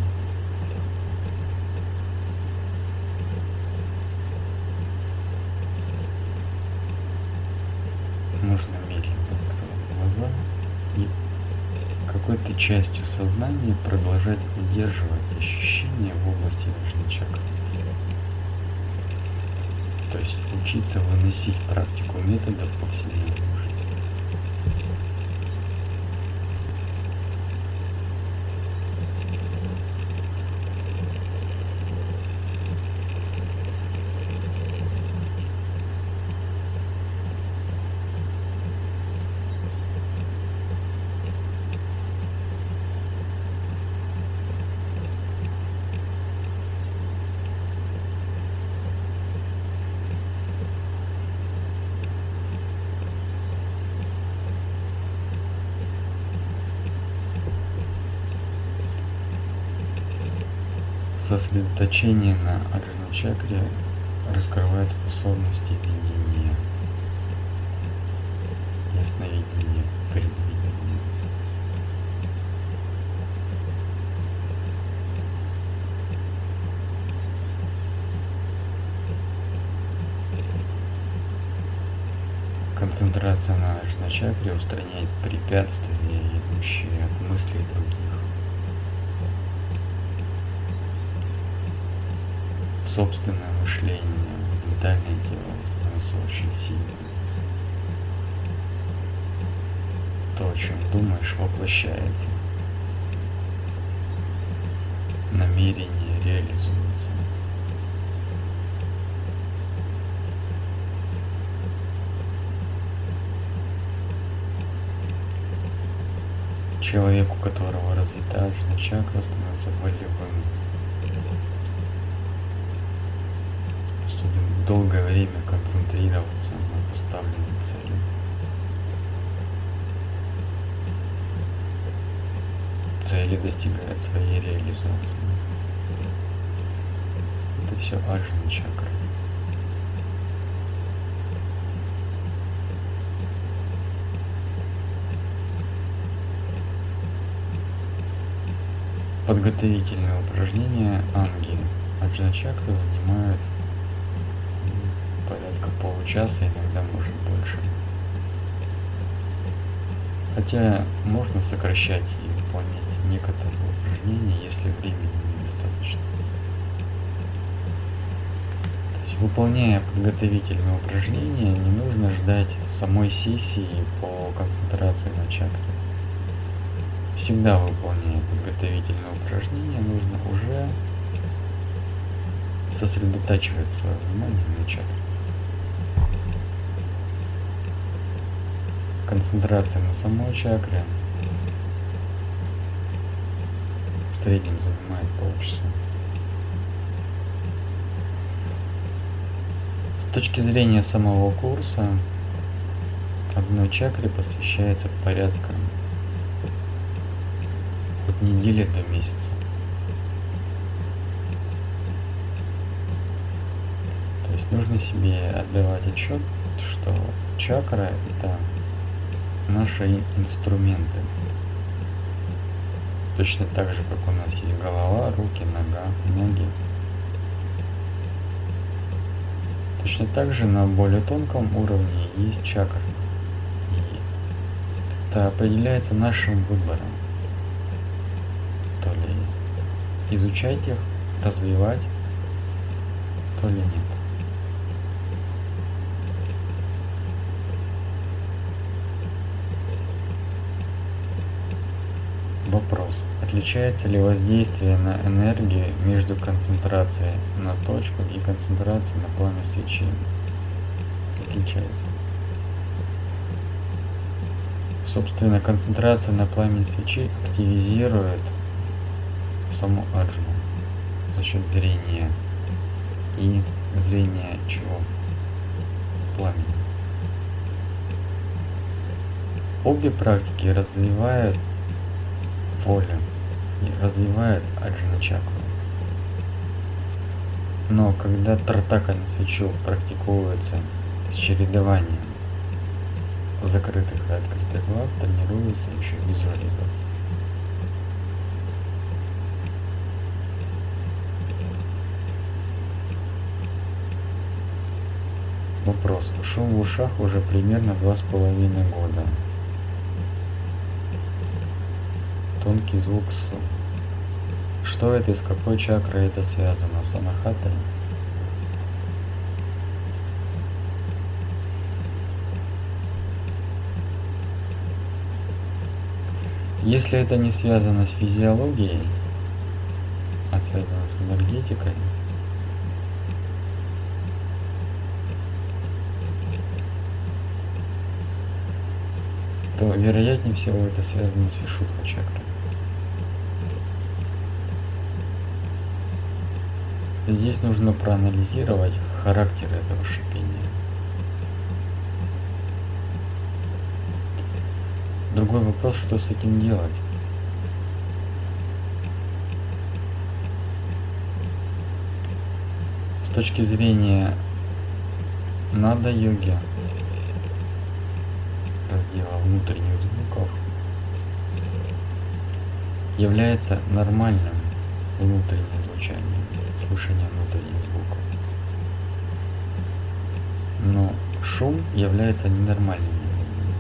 Нужно медленно открыть глаза и какой-то частью сознания продолжать удерживать ощущения в области нижней чакры. То есть учиться выносить практику метода в повседневную жизнь. Сосредоточение на аджна чакре раскрывает способности видения, ясновидения, предвидения. Концентрация на ажна чакре устраняет препятствия, идущие от мыслей других. Собственное мышление, ментальное тело становится очень сильным. То, о чем думаешь, воплощается. Намерение реализуется. Человек, у которого развита ажна чакра, становится волевым. Способен долгое время концентрироваться на поставленной цели. Цели достигают своей реализации. Это все ажна чакра. Подготовительные упражнения анги аджна чакры занимают порядка получаса, иногда может больше. Хотя можно сокращать и выполнять некоторые упражнения, если времени недостаточно. То есть, выполняя подготовительные упражнения, не нужно ждать самой сессии по концентрации на чакре. Всегда выполняя подготовительные упражнения, нужно уже сосредотачивать свое внимание на чакре. Концентрация на самой чакре в среднем занимает полчаса. С точки зрения самого курса, одной чакре посвящается порядка от недели до месяца. То есть нужно себе отдавать отчет, что чакра — это наши инструменты. Точно так же, как у нас есть голова, руки, нога, ноги. Точно так же на более тонком уровне есть чакры. И это определяется нашим выбором. То ли изучать их, развивать, то ли нет. Вопрос. Отличается ли воздействие на энергию между концентрацией на точку и концентрацией на пламя свечи? Отличается. Собственно, концентрация на пламени свечи активизирует саму аджну за счет зрения. И зрения чего? Пламени. Обе практики развивают волю и развивает аджна чакру. Но когда тратака на свечу практикуется с чередованием закрытых и открытых глаз, тренируется еще визуализация. Вопрос. Шум в ушах уже примерно 2,5 года. Тонкий звук с... Что это и с какой чакрой это связано? С анахатой? Если это не связано с физиологией, а связано с энергетикой, то вероятнее всего это связано с вишудха чакрой. Здесь нужно проанализировать характер этого шипения. Другой вопрос, что с этим делать? С точки зрения нада-йоги, раздела внутренних звуков, является нормальным внутреннее звучание, слышание внутренних звуков. Но Шум является ненормальным явлением.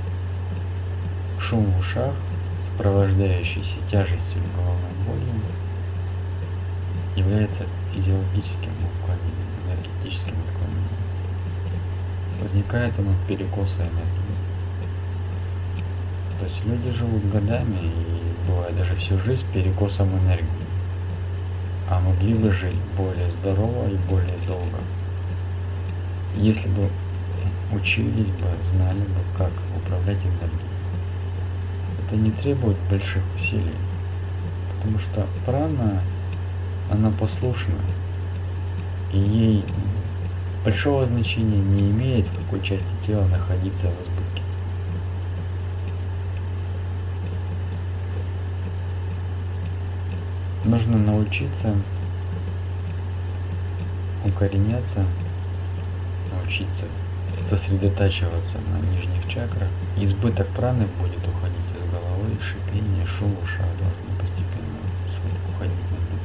Шум в ушах, сопровождающийся тяжестью и головной болью, является физиологическим отклонением, энергетическим отклонением. Возникает он от перекоса энергии. То есть люди живут годами и бывает даже всю жизнь с перекосом энергии, а могли бы жить более здорово и более долго, если бы учились бы, знали бы, как управлять энергией. Это не требует больших усилий, потому что прана, она послушна, и ей большого значения не имеет, в какой части тела находиться в избытке. Нужно научиться укореняться, научиться сосредотачиваться на нижних чакрах. Избыток праны будет уходить из головы, шипение, шум в ушах должны постепенно уходить на нет.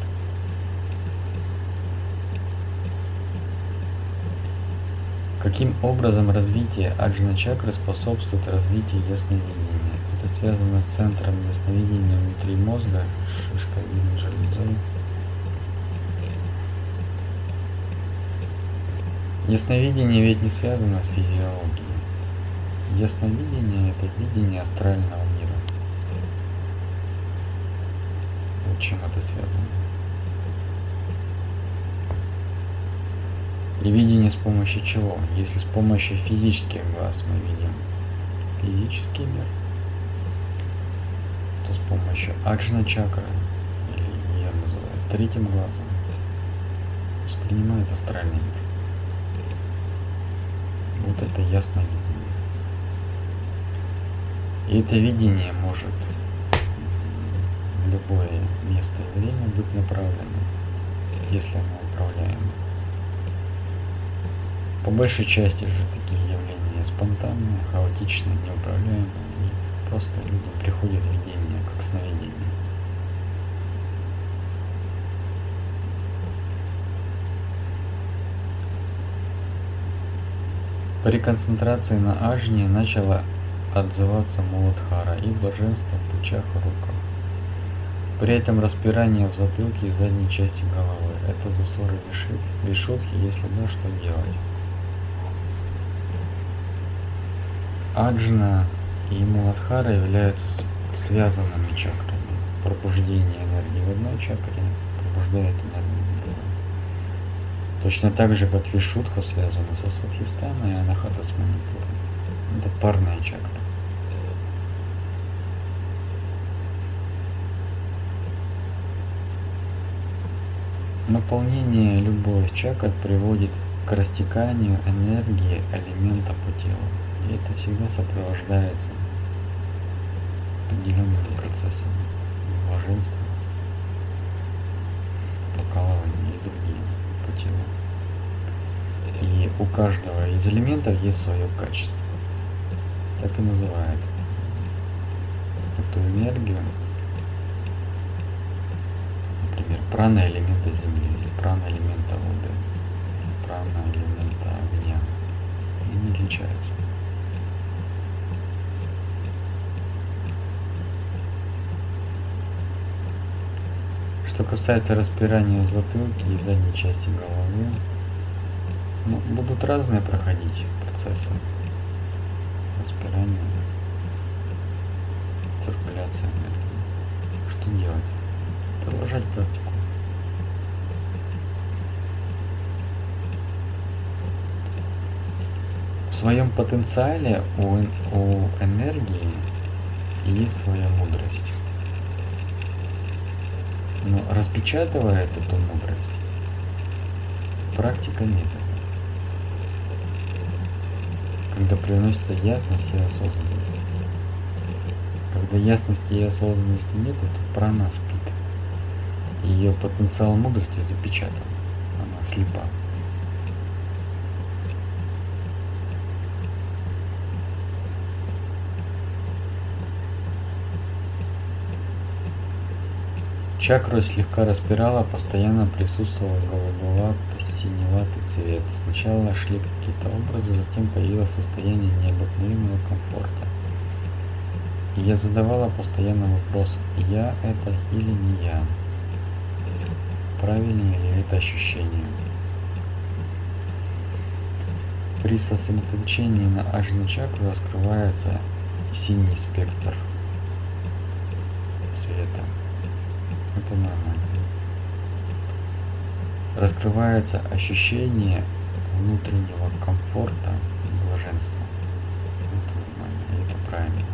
Каким образом развитие аджна чакры способствует развитию ясновидения? Это связано с центром ясновидения внутри мозга, шишковидной железой. Ясновидение ведь не связано с физиологией. Ясновидение – это видение астрального мира. Вот чем это связано. И видение с помощью чего? Если с помощью физических глаз мы видим физический мир, то с помощью аджна чакры, или ее называют третьим глазом, воспринимает астральный мир. Вот это ясное видение. И это видение может в любое место и время быть направлено, если оно управляемо. По большей части же такие явления спонтанные, хаотичные, неуправляемые, и просто людям приходит видение, как сновидение. При концентрации на аджне начало отзываться Муладхара и блаженство в плечах и руках. При этом распирание в затылке и задней части головы. Это засоры вишудхи, если да, что делать? Аджна и Муладхара являются связанными чакрами. Пробуждение энергии в одной чакре пробуждает энергию в другой. Точно так же, как вишудха связана со Свадхистана и Анахата с Манипуром. Это парная чакра. Наполнение любой из чакр приводит к растеканию энергии элемента по телу. И это всегда сопровождается определенными процессами блаженства, покалывания и другие по телу. И у каждого из элементов есть свое качество. Так и называют эту энергию, например, прана элемента земли, или прана элемента воды, или прана элемента огня. Они не отличаются. Что касается распирания в затылке и в задней части головы, будут разные проходить процессы распирания, циркуляции энергии. Что делать? Продолжать практику. В своем потенциале у энергии есть своя мудрость. Но распечатывает эту мудрость практика метода. Когда приносится ясность и осознанность. Когда ясности и осознанности нет, то прана спит. Ее потенциал мудрости запечатан. Она слепа. Чакру слегка распирала, постоянно присутствовал голубовато-синеватый цвет. Сначала шли какие-то образы, затем появилось состояние необыкновенного комфорта. И я задавала постоянно вопрос, я это или не я? Правильнее ли это ощущение? При сосредоточении на аджна чакру раскрывается синий спектр цвета. Это нормально. Раскрывается ощущение внутреннего комфорта и блаженства. Это нормально, и это правильно.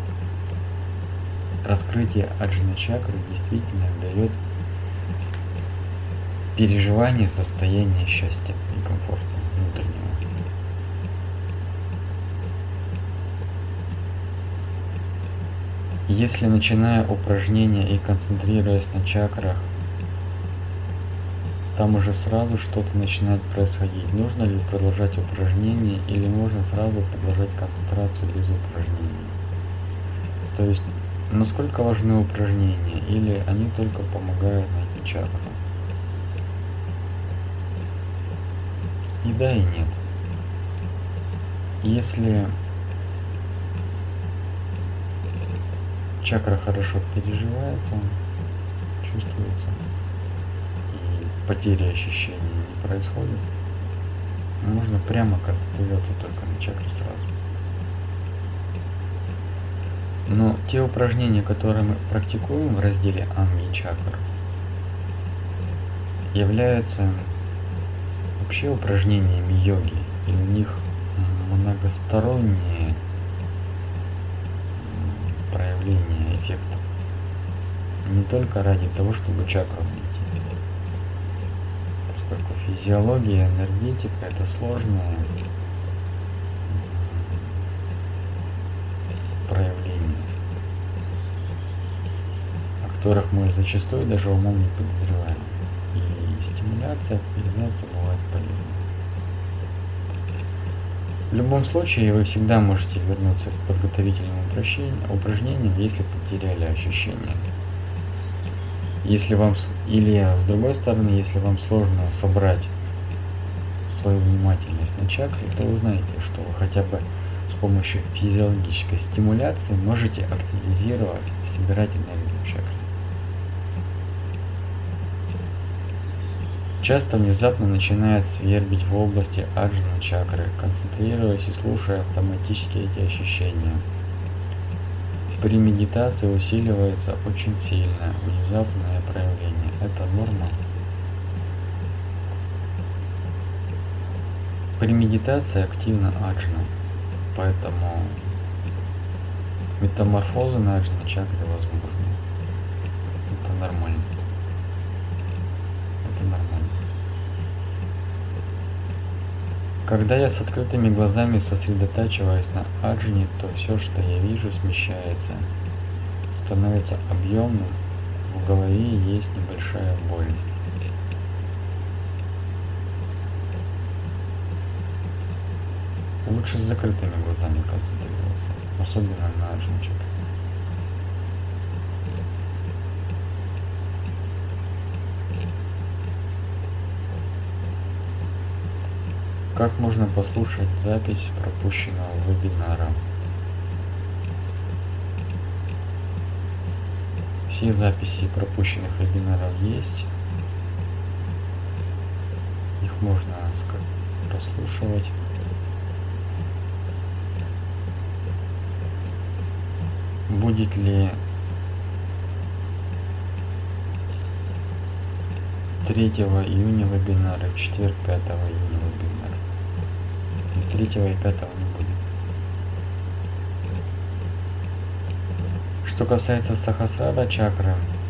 Раскрытие аджна чакры действительно дает переживание состояния счастья и комфорта внутреннего. Если, начиная упражнения и концентрируясь на чакрах, там уже сразу что-то начинает происходить, нужно ли продолжать упражнение или можно сразу продолжать концентрацию без упражнений? То есть, насколько важны упражнения или они только помогают найти чакру? И да, и нет. Если чакра хорошо переживается, чувствуется, и потери ощущений не происходит, можно прямо концентрироваться только на чакре сразу. Но те упражнения, которые мы практикуем в разделе Анги чакр, являются вообще упражнениями йоги, и у них многосторонние проявления эффектов. Не только ради того, чтобы чакру найти. Поскольку физиология, энергетика — это сложное проявление, о которых мы зачастую даже умом не подозреваем. И стимуляция, активизация бывает полезна. В любом случае, вы всегда можете вернуться к подготовительным упражнениям, если потеряли ощущения. Если вам, или с другой стороны, если вам сложно собрать свою внимательность на чакре, то вы знаете, что вы хотя бы с помощью физиологической стимуляции можете активизировать, собирать энергию в чакре. Часто внезапно начинает свербить в области аджна чакры, концентрируясь и слушая автоматически эти ощущения. При медитации усиливается очень сильное внезапное проявление. Это норма. При медитации активна аджна, поэтому метаморфозы на аджна чакре возможны. Это нормально. Это нормально. Когда я с открытыми глазами сосредотачиваюсь на аджне, то все, что я вижу, смещается, становится объемным, в голове есть небольшая боль. Лучше с закрытыми глазами концентрироваться, особенно на аджна чакре. Как можно послушать запись пропущенного вебинара? Все записи пропущенных вебинаров есть. Их можно прослушивать. Будет ли 3 июня вебинар и в четверг 5 июня вебинар? 3 и 5 не будет. Что касается Сахасрара чакры,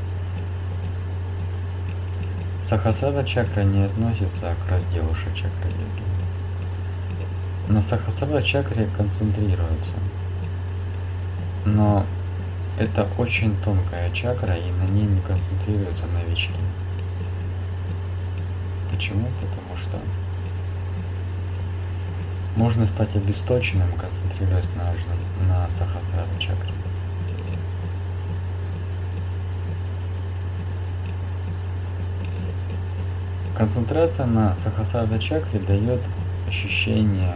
Сахасрара чакра не относится к разделу Шачакра йоги. На Сахасрара чакре концентрируются. Но это очень тонкая чакра, и на ней не концентрируются новички. Почему? Потому что можно стать обесточенным, концентрируясь на Сахасрара чакре. Концентрация на Сахасрара чакре дает ощущение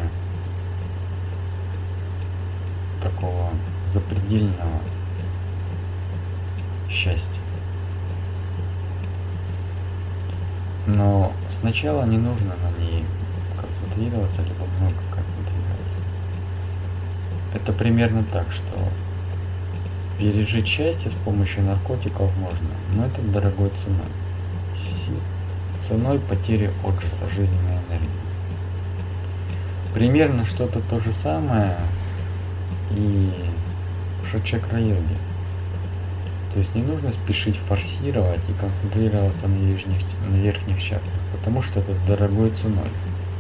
такого запредельного счастья. Но сначала не нужно на ней концентрироваться, либо много концентрироваться. Это примерно так, что пережить счастье с помощью наркотиков можно, но это дорогой ценой. Ценой потери отжиса жизненной энергии. Примерно что-то то же самое и в шот-чакра-йоге. То есть не нужно спешить форсировать и концентрироваться на верхних чакрах, потому что это дорогой ценой.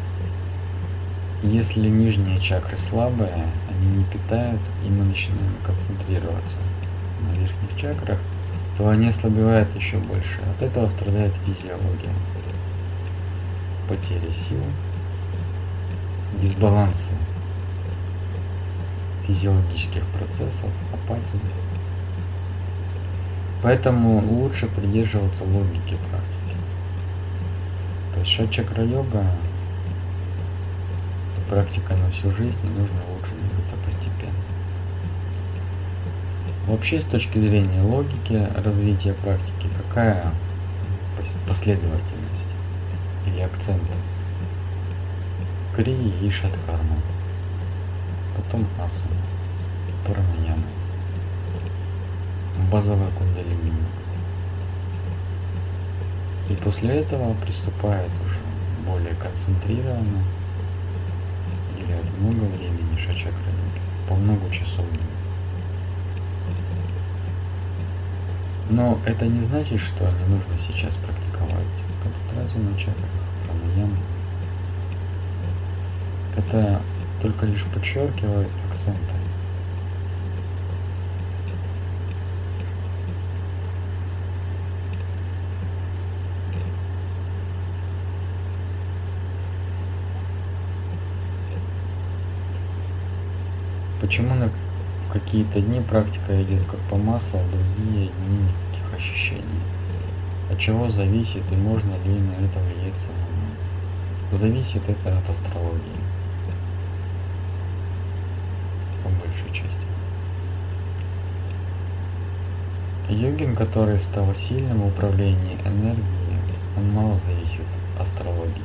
Если нижние чакры слабые, они не питают, и мы начинаем концентрироваться на верхних чакрах, то они ослабевают еще больше. От этого страдает физиология. Потеря сил, дисбалансы физиологических процессов, апатия. Поэтому лучше придерживаться логики практики. То есть шот-чакра-йога — практика на всю жизнь, и нужно лучше двигаться постепенно. Вообще, с точки зрения логики развития практики, какая последовательность или акценты? Крия и шадхарма, потом асана, пранаяма, базовая кундалини. И после этого приступает уже более концентрированно, уделяет много времени шот-чакра-йоге, по много часов. Но это не значит, что не нужно сейчас практиковать концентрацию на чакрах, пранаяму. Это только лишь подчеркивает акценты. Почему на какие-то дни практика идет как по маслу, а в другие дни никаких ощущений? От чего зависит и можно ли на это влиять самому? Зависит это от астрологии, по большей части. Йогин, который стал сильным в управлении энергией, он мало зависит от астрологии,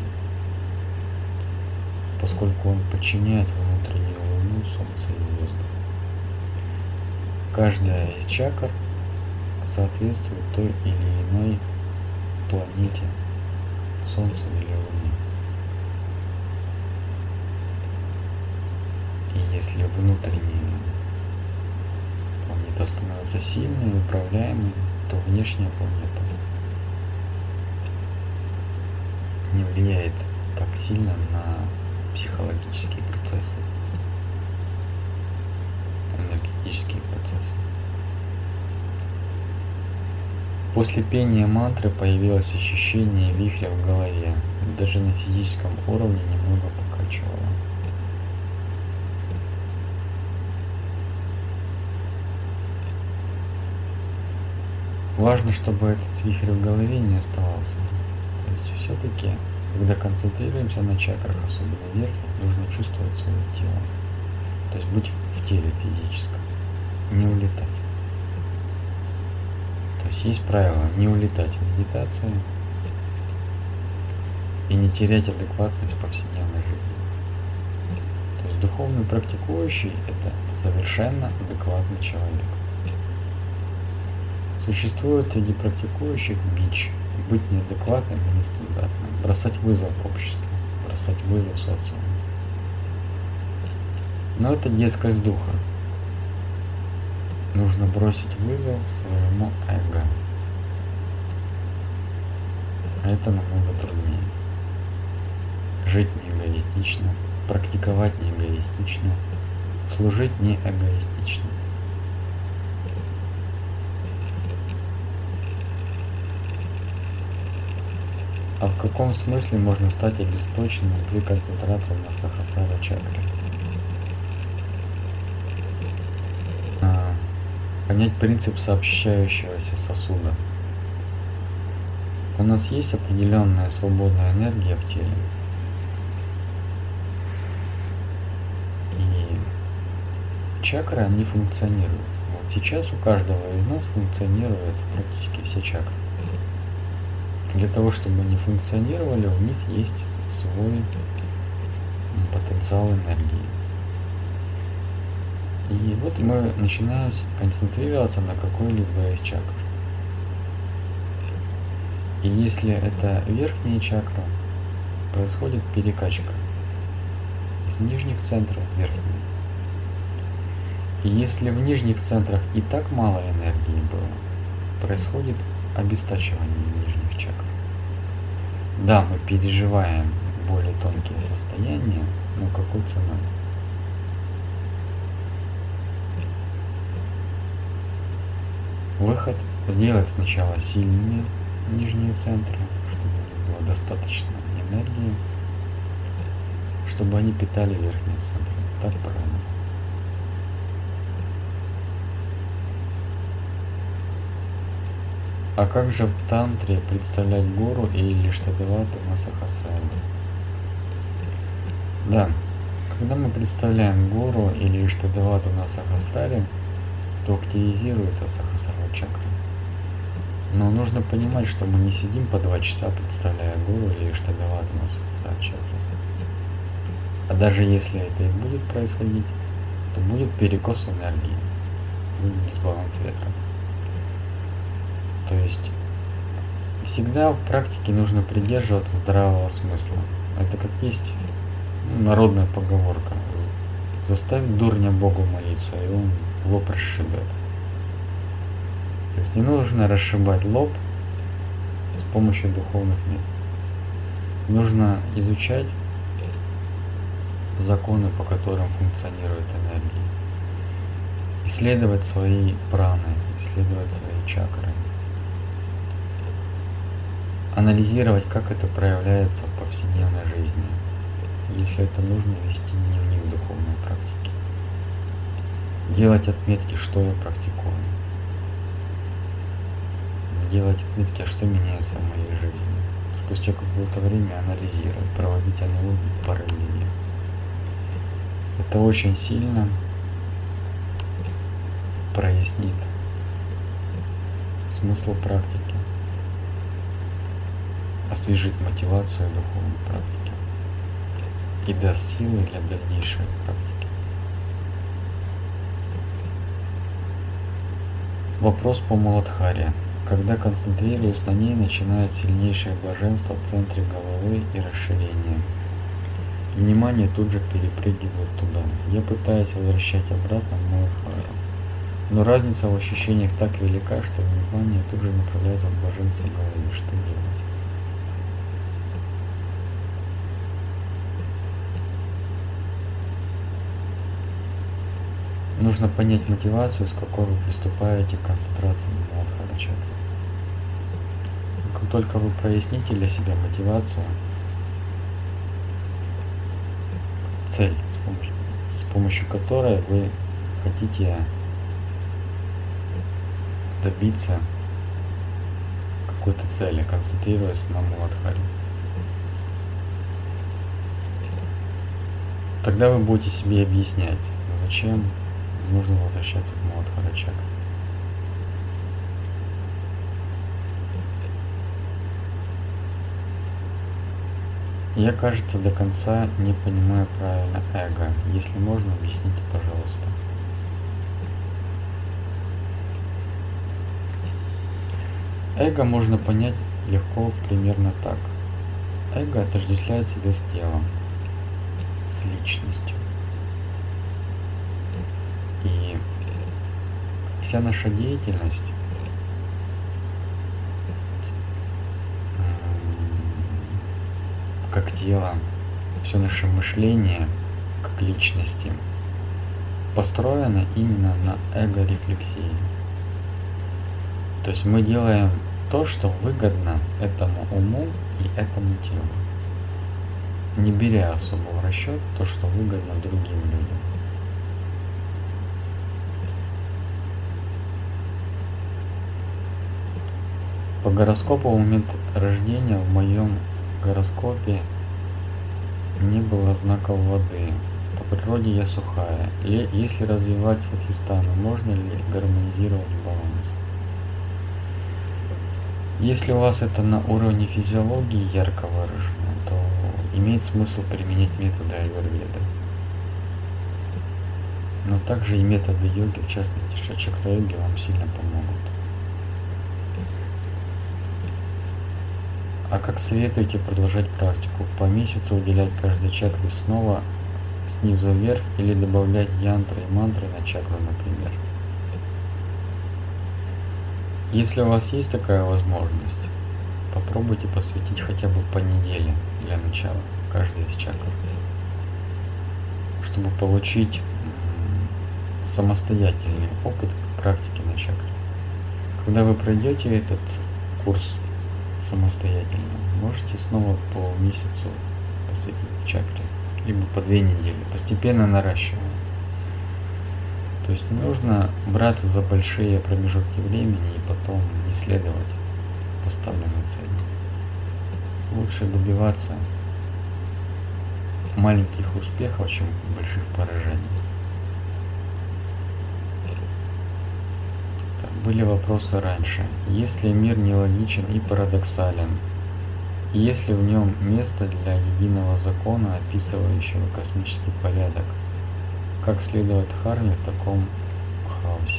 поскольку он подчиняет внутреннюю луну, солнце и звезды. Каждая из чакр соответствует той или иной планете, солнцу или луне. И если внутренняя планета становится сильной и управляемой, то внешняя планета не влияет так сильно на психологические процессы, энергетические процессы. После пения мантры появилось ощущение вихря в голове, даже на физическом уровне немного покачивало. Важно, чтобы этот вихрь в голове не оставался. То есть все-таки, когда концентрируемся на чакрах, особенно верхних, нужно чувствовать свое тело. То есть быть в теле физическом, не улетать. То есть есть правило не улетать в медитации и не терять адекватность в повседневной жизни. То есть духовный практикующий — это совершенно адекватный человек. Существует среди практикующих бич — быть неадекватным и нестандартным, бросать вызов обществу, бросать вызов социуму. Но это дерзкость духа. Нужно бросить вызов своему эго. А это намного труднее. Жить не эгоистично, практиковать не эгоистично, служить не эгоистично. А в каком смысле можно стать обесточенным при концентрации на Сахасрара чакре? Понять принцип сообщающегося сосуда. у нас есть определенная свободная энергия в теле. И чакры, они функционируют. Вот сейчас у каждого из нас функционирует практически все чакры. Для того, чтобы они функционировали, у них есть свой потенциал энергии. И вот мы начинаем концентрироваться на какой-либо из чакр. И если это верхняя чакра, происходит перекачка из нижних центров в верхние. И если в нижних центрах и так мало энергии было, происходит обестачивание нижних чакр. Да, мы переживаем более тонкие состояния, но какой ценой? Выход – сделать сначала сильнее нижние центры, чтобы было достаточно энергии, чтобы они питали верхние центры. Так правильно. А как же в тантре представлять гуру или Иштадевату на Сахасраре? Да, когда мы представляем гуру или Иштадевату на Сахасраре, то активизируется Сахасрара чакра. Но нужно понимать, что мы не сидим по 2 часа, представляя гуру или Иштадевату на Сахасрара чакра. А даже если это и будет происходить, то будет перекос энергии, будет дисбаланс ветра. То есть всегда в практике нужно придерживаться здравого смысла. Это как есть народная поговорка: заставь дурня Богу молиться, и он лоб расшибет. То есть не нужно расшибать лоб с помощью духовных методов. Нужно изучать законы, по которым функционирует энергия. Исследовать свои праны, исследовать свои чакры. Анализировать, как это проявляется в повседневной жизни. Если это нужно, вести дневник духовной практики. Делать отметки, что я практикую. Делать отметки, а что меняется в моей жизни. Спустя какое-то время анализировать, проводить аналогии, параллели. Это очень сильно прояснит смысл практики, освежит мотивацию духовной практики и даст силы для дальнейшей практики. Вопрос по Муладхаре. Когда концентрируюсь на ней, начинает сильнейшее блаженство в центре головы и расширение. Внимание тут же перепрыгивает туда. Я пытаюсь возвращать обратно в Муладхару. Но разница в ощущениях так велика, что внимание тут же направляется в блаженство головы. Что делать? Нужно понять мотивацию, с какой вы приступаете к концентрации на Муладхара чакры. Как только вы проясните для себя мотивацию, цель, с помощью которой вы хотите добиться какой-то цели, концентрируясь на Муладхаре, тогда вы будете себе объяснять, зачем нужно возвращаться к Муладхара чакре. Я, кажется, до конца не понимаю правильно эго. Если можно, объясните, пожалуйста. Эго можно понять легко примерно так. Эго отождествляет себя с телом, с личностью. И вся наша деятельность как тело, все наше мышление как личности построено именно на эго-рефлексии. То есть мы делаем то, что выгодно этому уму и этому телу, не беря особо в расчет то, что выгодно другим людям. По гороскопу в момент рождения в моем гороскопе не было знаков воды. По природе я сухая. Если развивать Сватхистана, можно ли гармонизировать баланс? Если у вас это на уровне физиологии ярко выражено, то имеет смысл применять методы аюрведы. Но также и методы йоги, в частности чакра-йоги, вам сильно помогут. А как советуете продолжать практику? По месяцу уделять каждой чакре снова снизу вверх или добавлять янтры и мантры на чакру, например? Если у вас есть такая возможность, попробуйте посвятить хотя бы по неделе для начала каждой из чакр, чтобы получить самостоятельный опыт практики на чакре. Когда вы пройдете этот курс самостоятельно, можете снова по месяцу посвятить чакре, либо по 2 недели, постепенно наращивая. То есть не нужно браться за большие промежутки времени и потом исследовать поставленные цели. Лучше добиваться маленьких успехов, чем больших поражений. Так, были вопросы раньше. Если мир нелогичен и парадоксален, и есть ли в нем место для единого закона, описывающего космический порядок, как следовать дхарме в таком хаосе?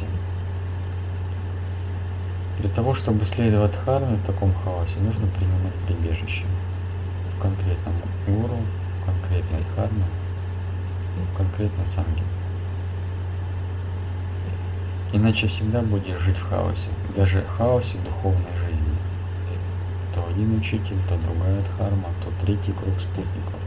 Для того, чтобы следовать дхарме в таком хаосе, нужно принимать прибежище в конкретном гуру, в конкретной дхарме, в конкретной санге. Иначе всегда будешь жить в хаосе, даже в хаосе духовной жизни. То один учитель, то другая дхарма, то третий круг спутников.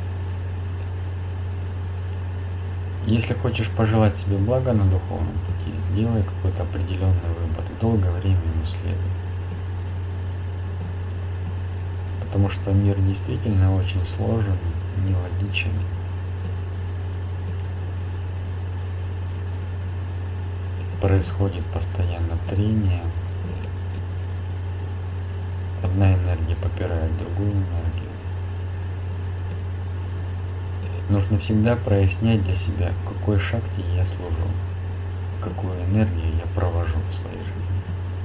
Если хочешь пожелать себе блага на духовном пути, сделай какой-то определенный выбор и долгое время ему следуй. Потому что мир действительно очень сложен, нелогичен. Происходит постоянно трение. Одна энергия попирает другую энергию. Нужно всегда прояснять для себя, какой шакти я служу, какую энергию я провожу в своей жизни.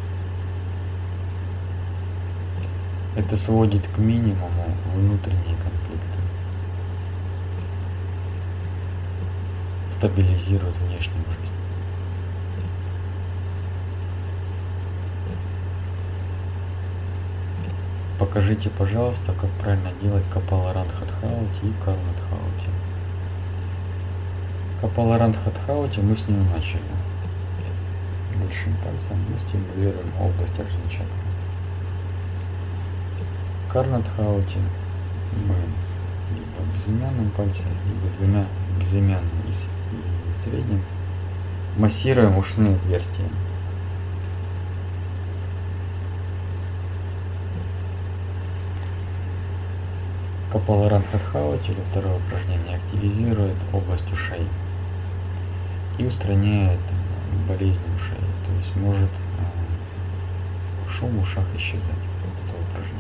Это сводит к минимуму внутренние конфликты, стабилизирует внешнюю жизнь. Покажите, пожалуйста, как правильно делать Капаларандхатхаути и Карнатхаути. Капаларандхатхаути мы с ним начали. Большим пальцем мы стимулируем область Аджна-чакры. Карнатхаути мы либо безымянным пальцем, либо 2 безымянным и средним массируем ушные отверстия. Капаларандхатхаути или второе упражнение активизирует область ушей и устраняет болезнь ушей, то есть может шум в ушах исчезать. Это упражнение.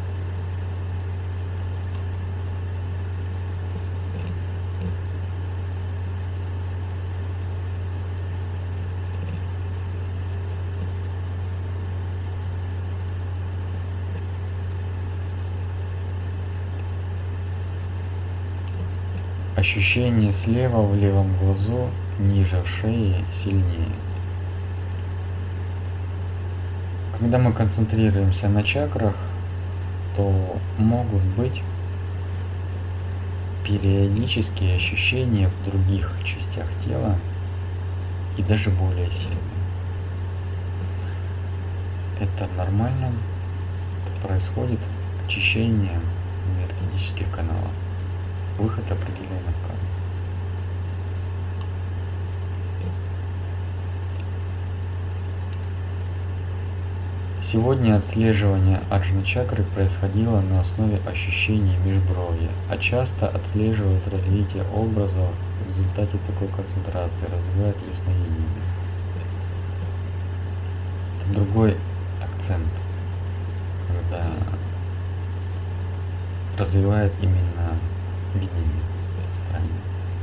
Ощущение слева в левом глазу, ниже в шее, сильнее. Когда мы концентрируемся на чакрах, то могут быть периодические ощущения в других частях тела и даже более сильные. Это нормально, это происходит очищение энергетических каналов. Выход определенных карм. Сегодня отслеживание аджна-чакры происходило на основе ощущений межбровья, а часто отслеживает развитие образов в результате такой концентрации, развивает ясновидение. Это другой акцент. когда развивает именно видение астральное.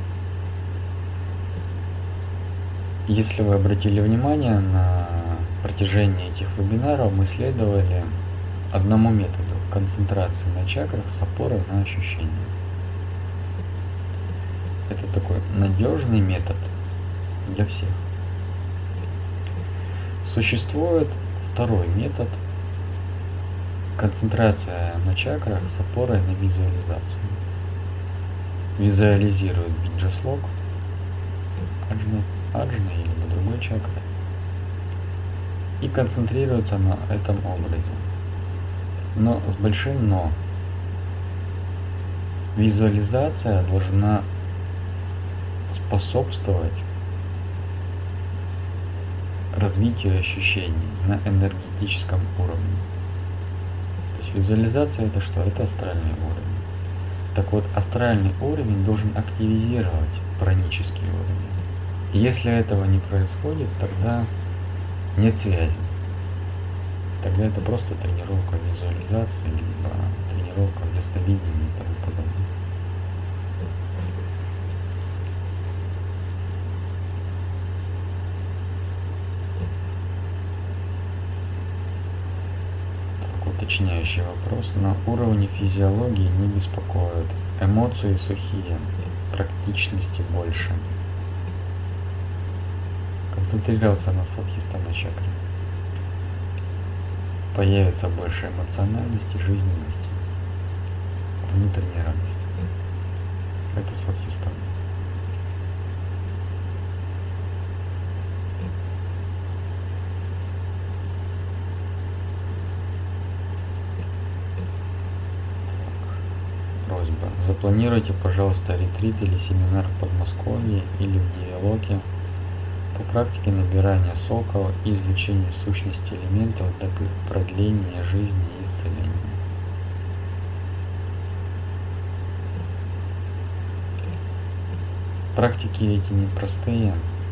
Если вы обратили внимание, на протяжении этих вебинаров мы следовали одному методу – концентрации на чакрах с опорой на ощущения. Это такой надежный метод для всех. Существует второй метод – концентрация на чакрах с опорой на визуализацию. Визуализирует биджа-слог, аджна или на другой чакре и концентрируется на этом образе. Но с большим но. Визуализация должна способствовать развитию ощущений на энергетическом уровне. То есть визуализация это что? Это астральный уровень. Так вот, астральный уровень должен активизировать пранический уровень. И если этого не происходит, тогда нет связи. Тогда это просто тренировка визуализации, либо тренировка ясновидения и тому подобное. Так, уточняющий вопрос. На уровне физиологии не беспокоят. Эмоции сухие, практичности больше. Концентрироваться на свадхистхана чакре. Появится больше эмоциональности, жизненности, внутренней радости. Это свадхистхан. Просьба. Запланируйте, пожалуйста, ретрит или семинар в Подмосковье или в Диалоге по практике набирания соков и извлечения сущности элементов для продления жизни и исцеления. Практики эти непростые.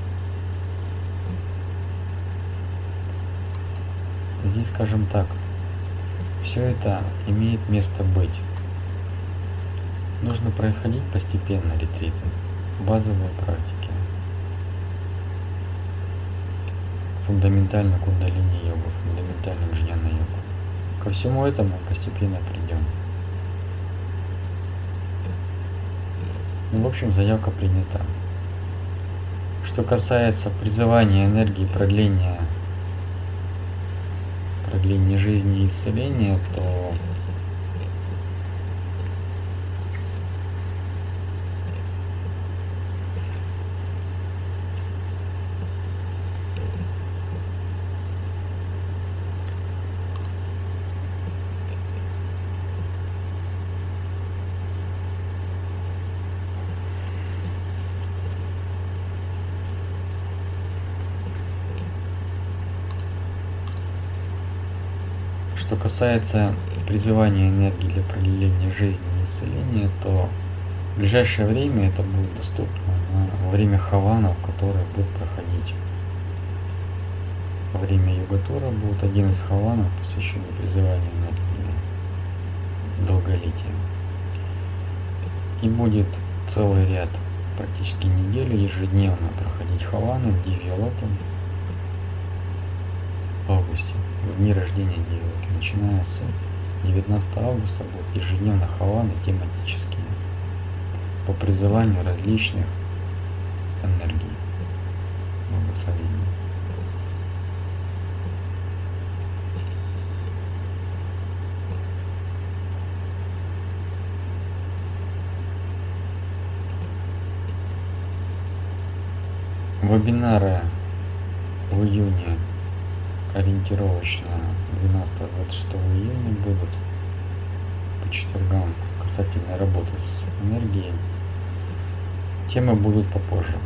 Здесь, скажем так, все это имеет место быть. Нужно проходить постепенно ретриты, базовые практики. Фундаментальную кундалини йогу, фундаментальную джняна йогу. Ко всему этому постепенно придем. Ну, в общем, заявка принята. Что касается призывания энергии, продления жизни и исцеления, то что касается призывания энергии для продления жизни и исцеления, то в ближайшее время это будет доступно во время хаванов, которые будут проходить. Во время йога-тура будет один из хаванов, посвященный призыванию энергии долголетия. И будет целый ряд, практически неделю, ежедневно проходить хаваны в Дивья-Локе в августе, в дни рождения Дивья-Локи. Начиная с 19 августа будут ежедневно хаваны тематические по призыванию различных энергий, благословений. Вебинары в июне ориентировочно 12-26 июня будут по четвергам касательно работы с энергией. Темы будут попозже.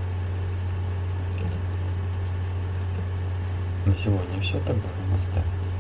На сегодня все, тогда намасте.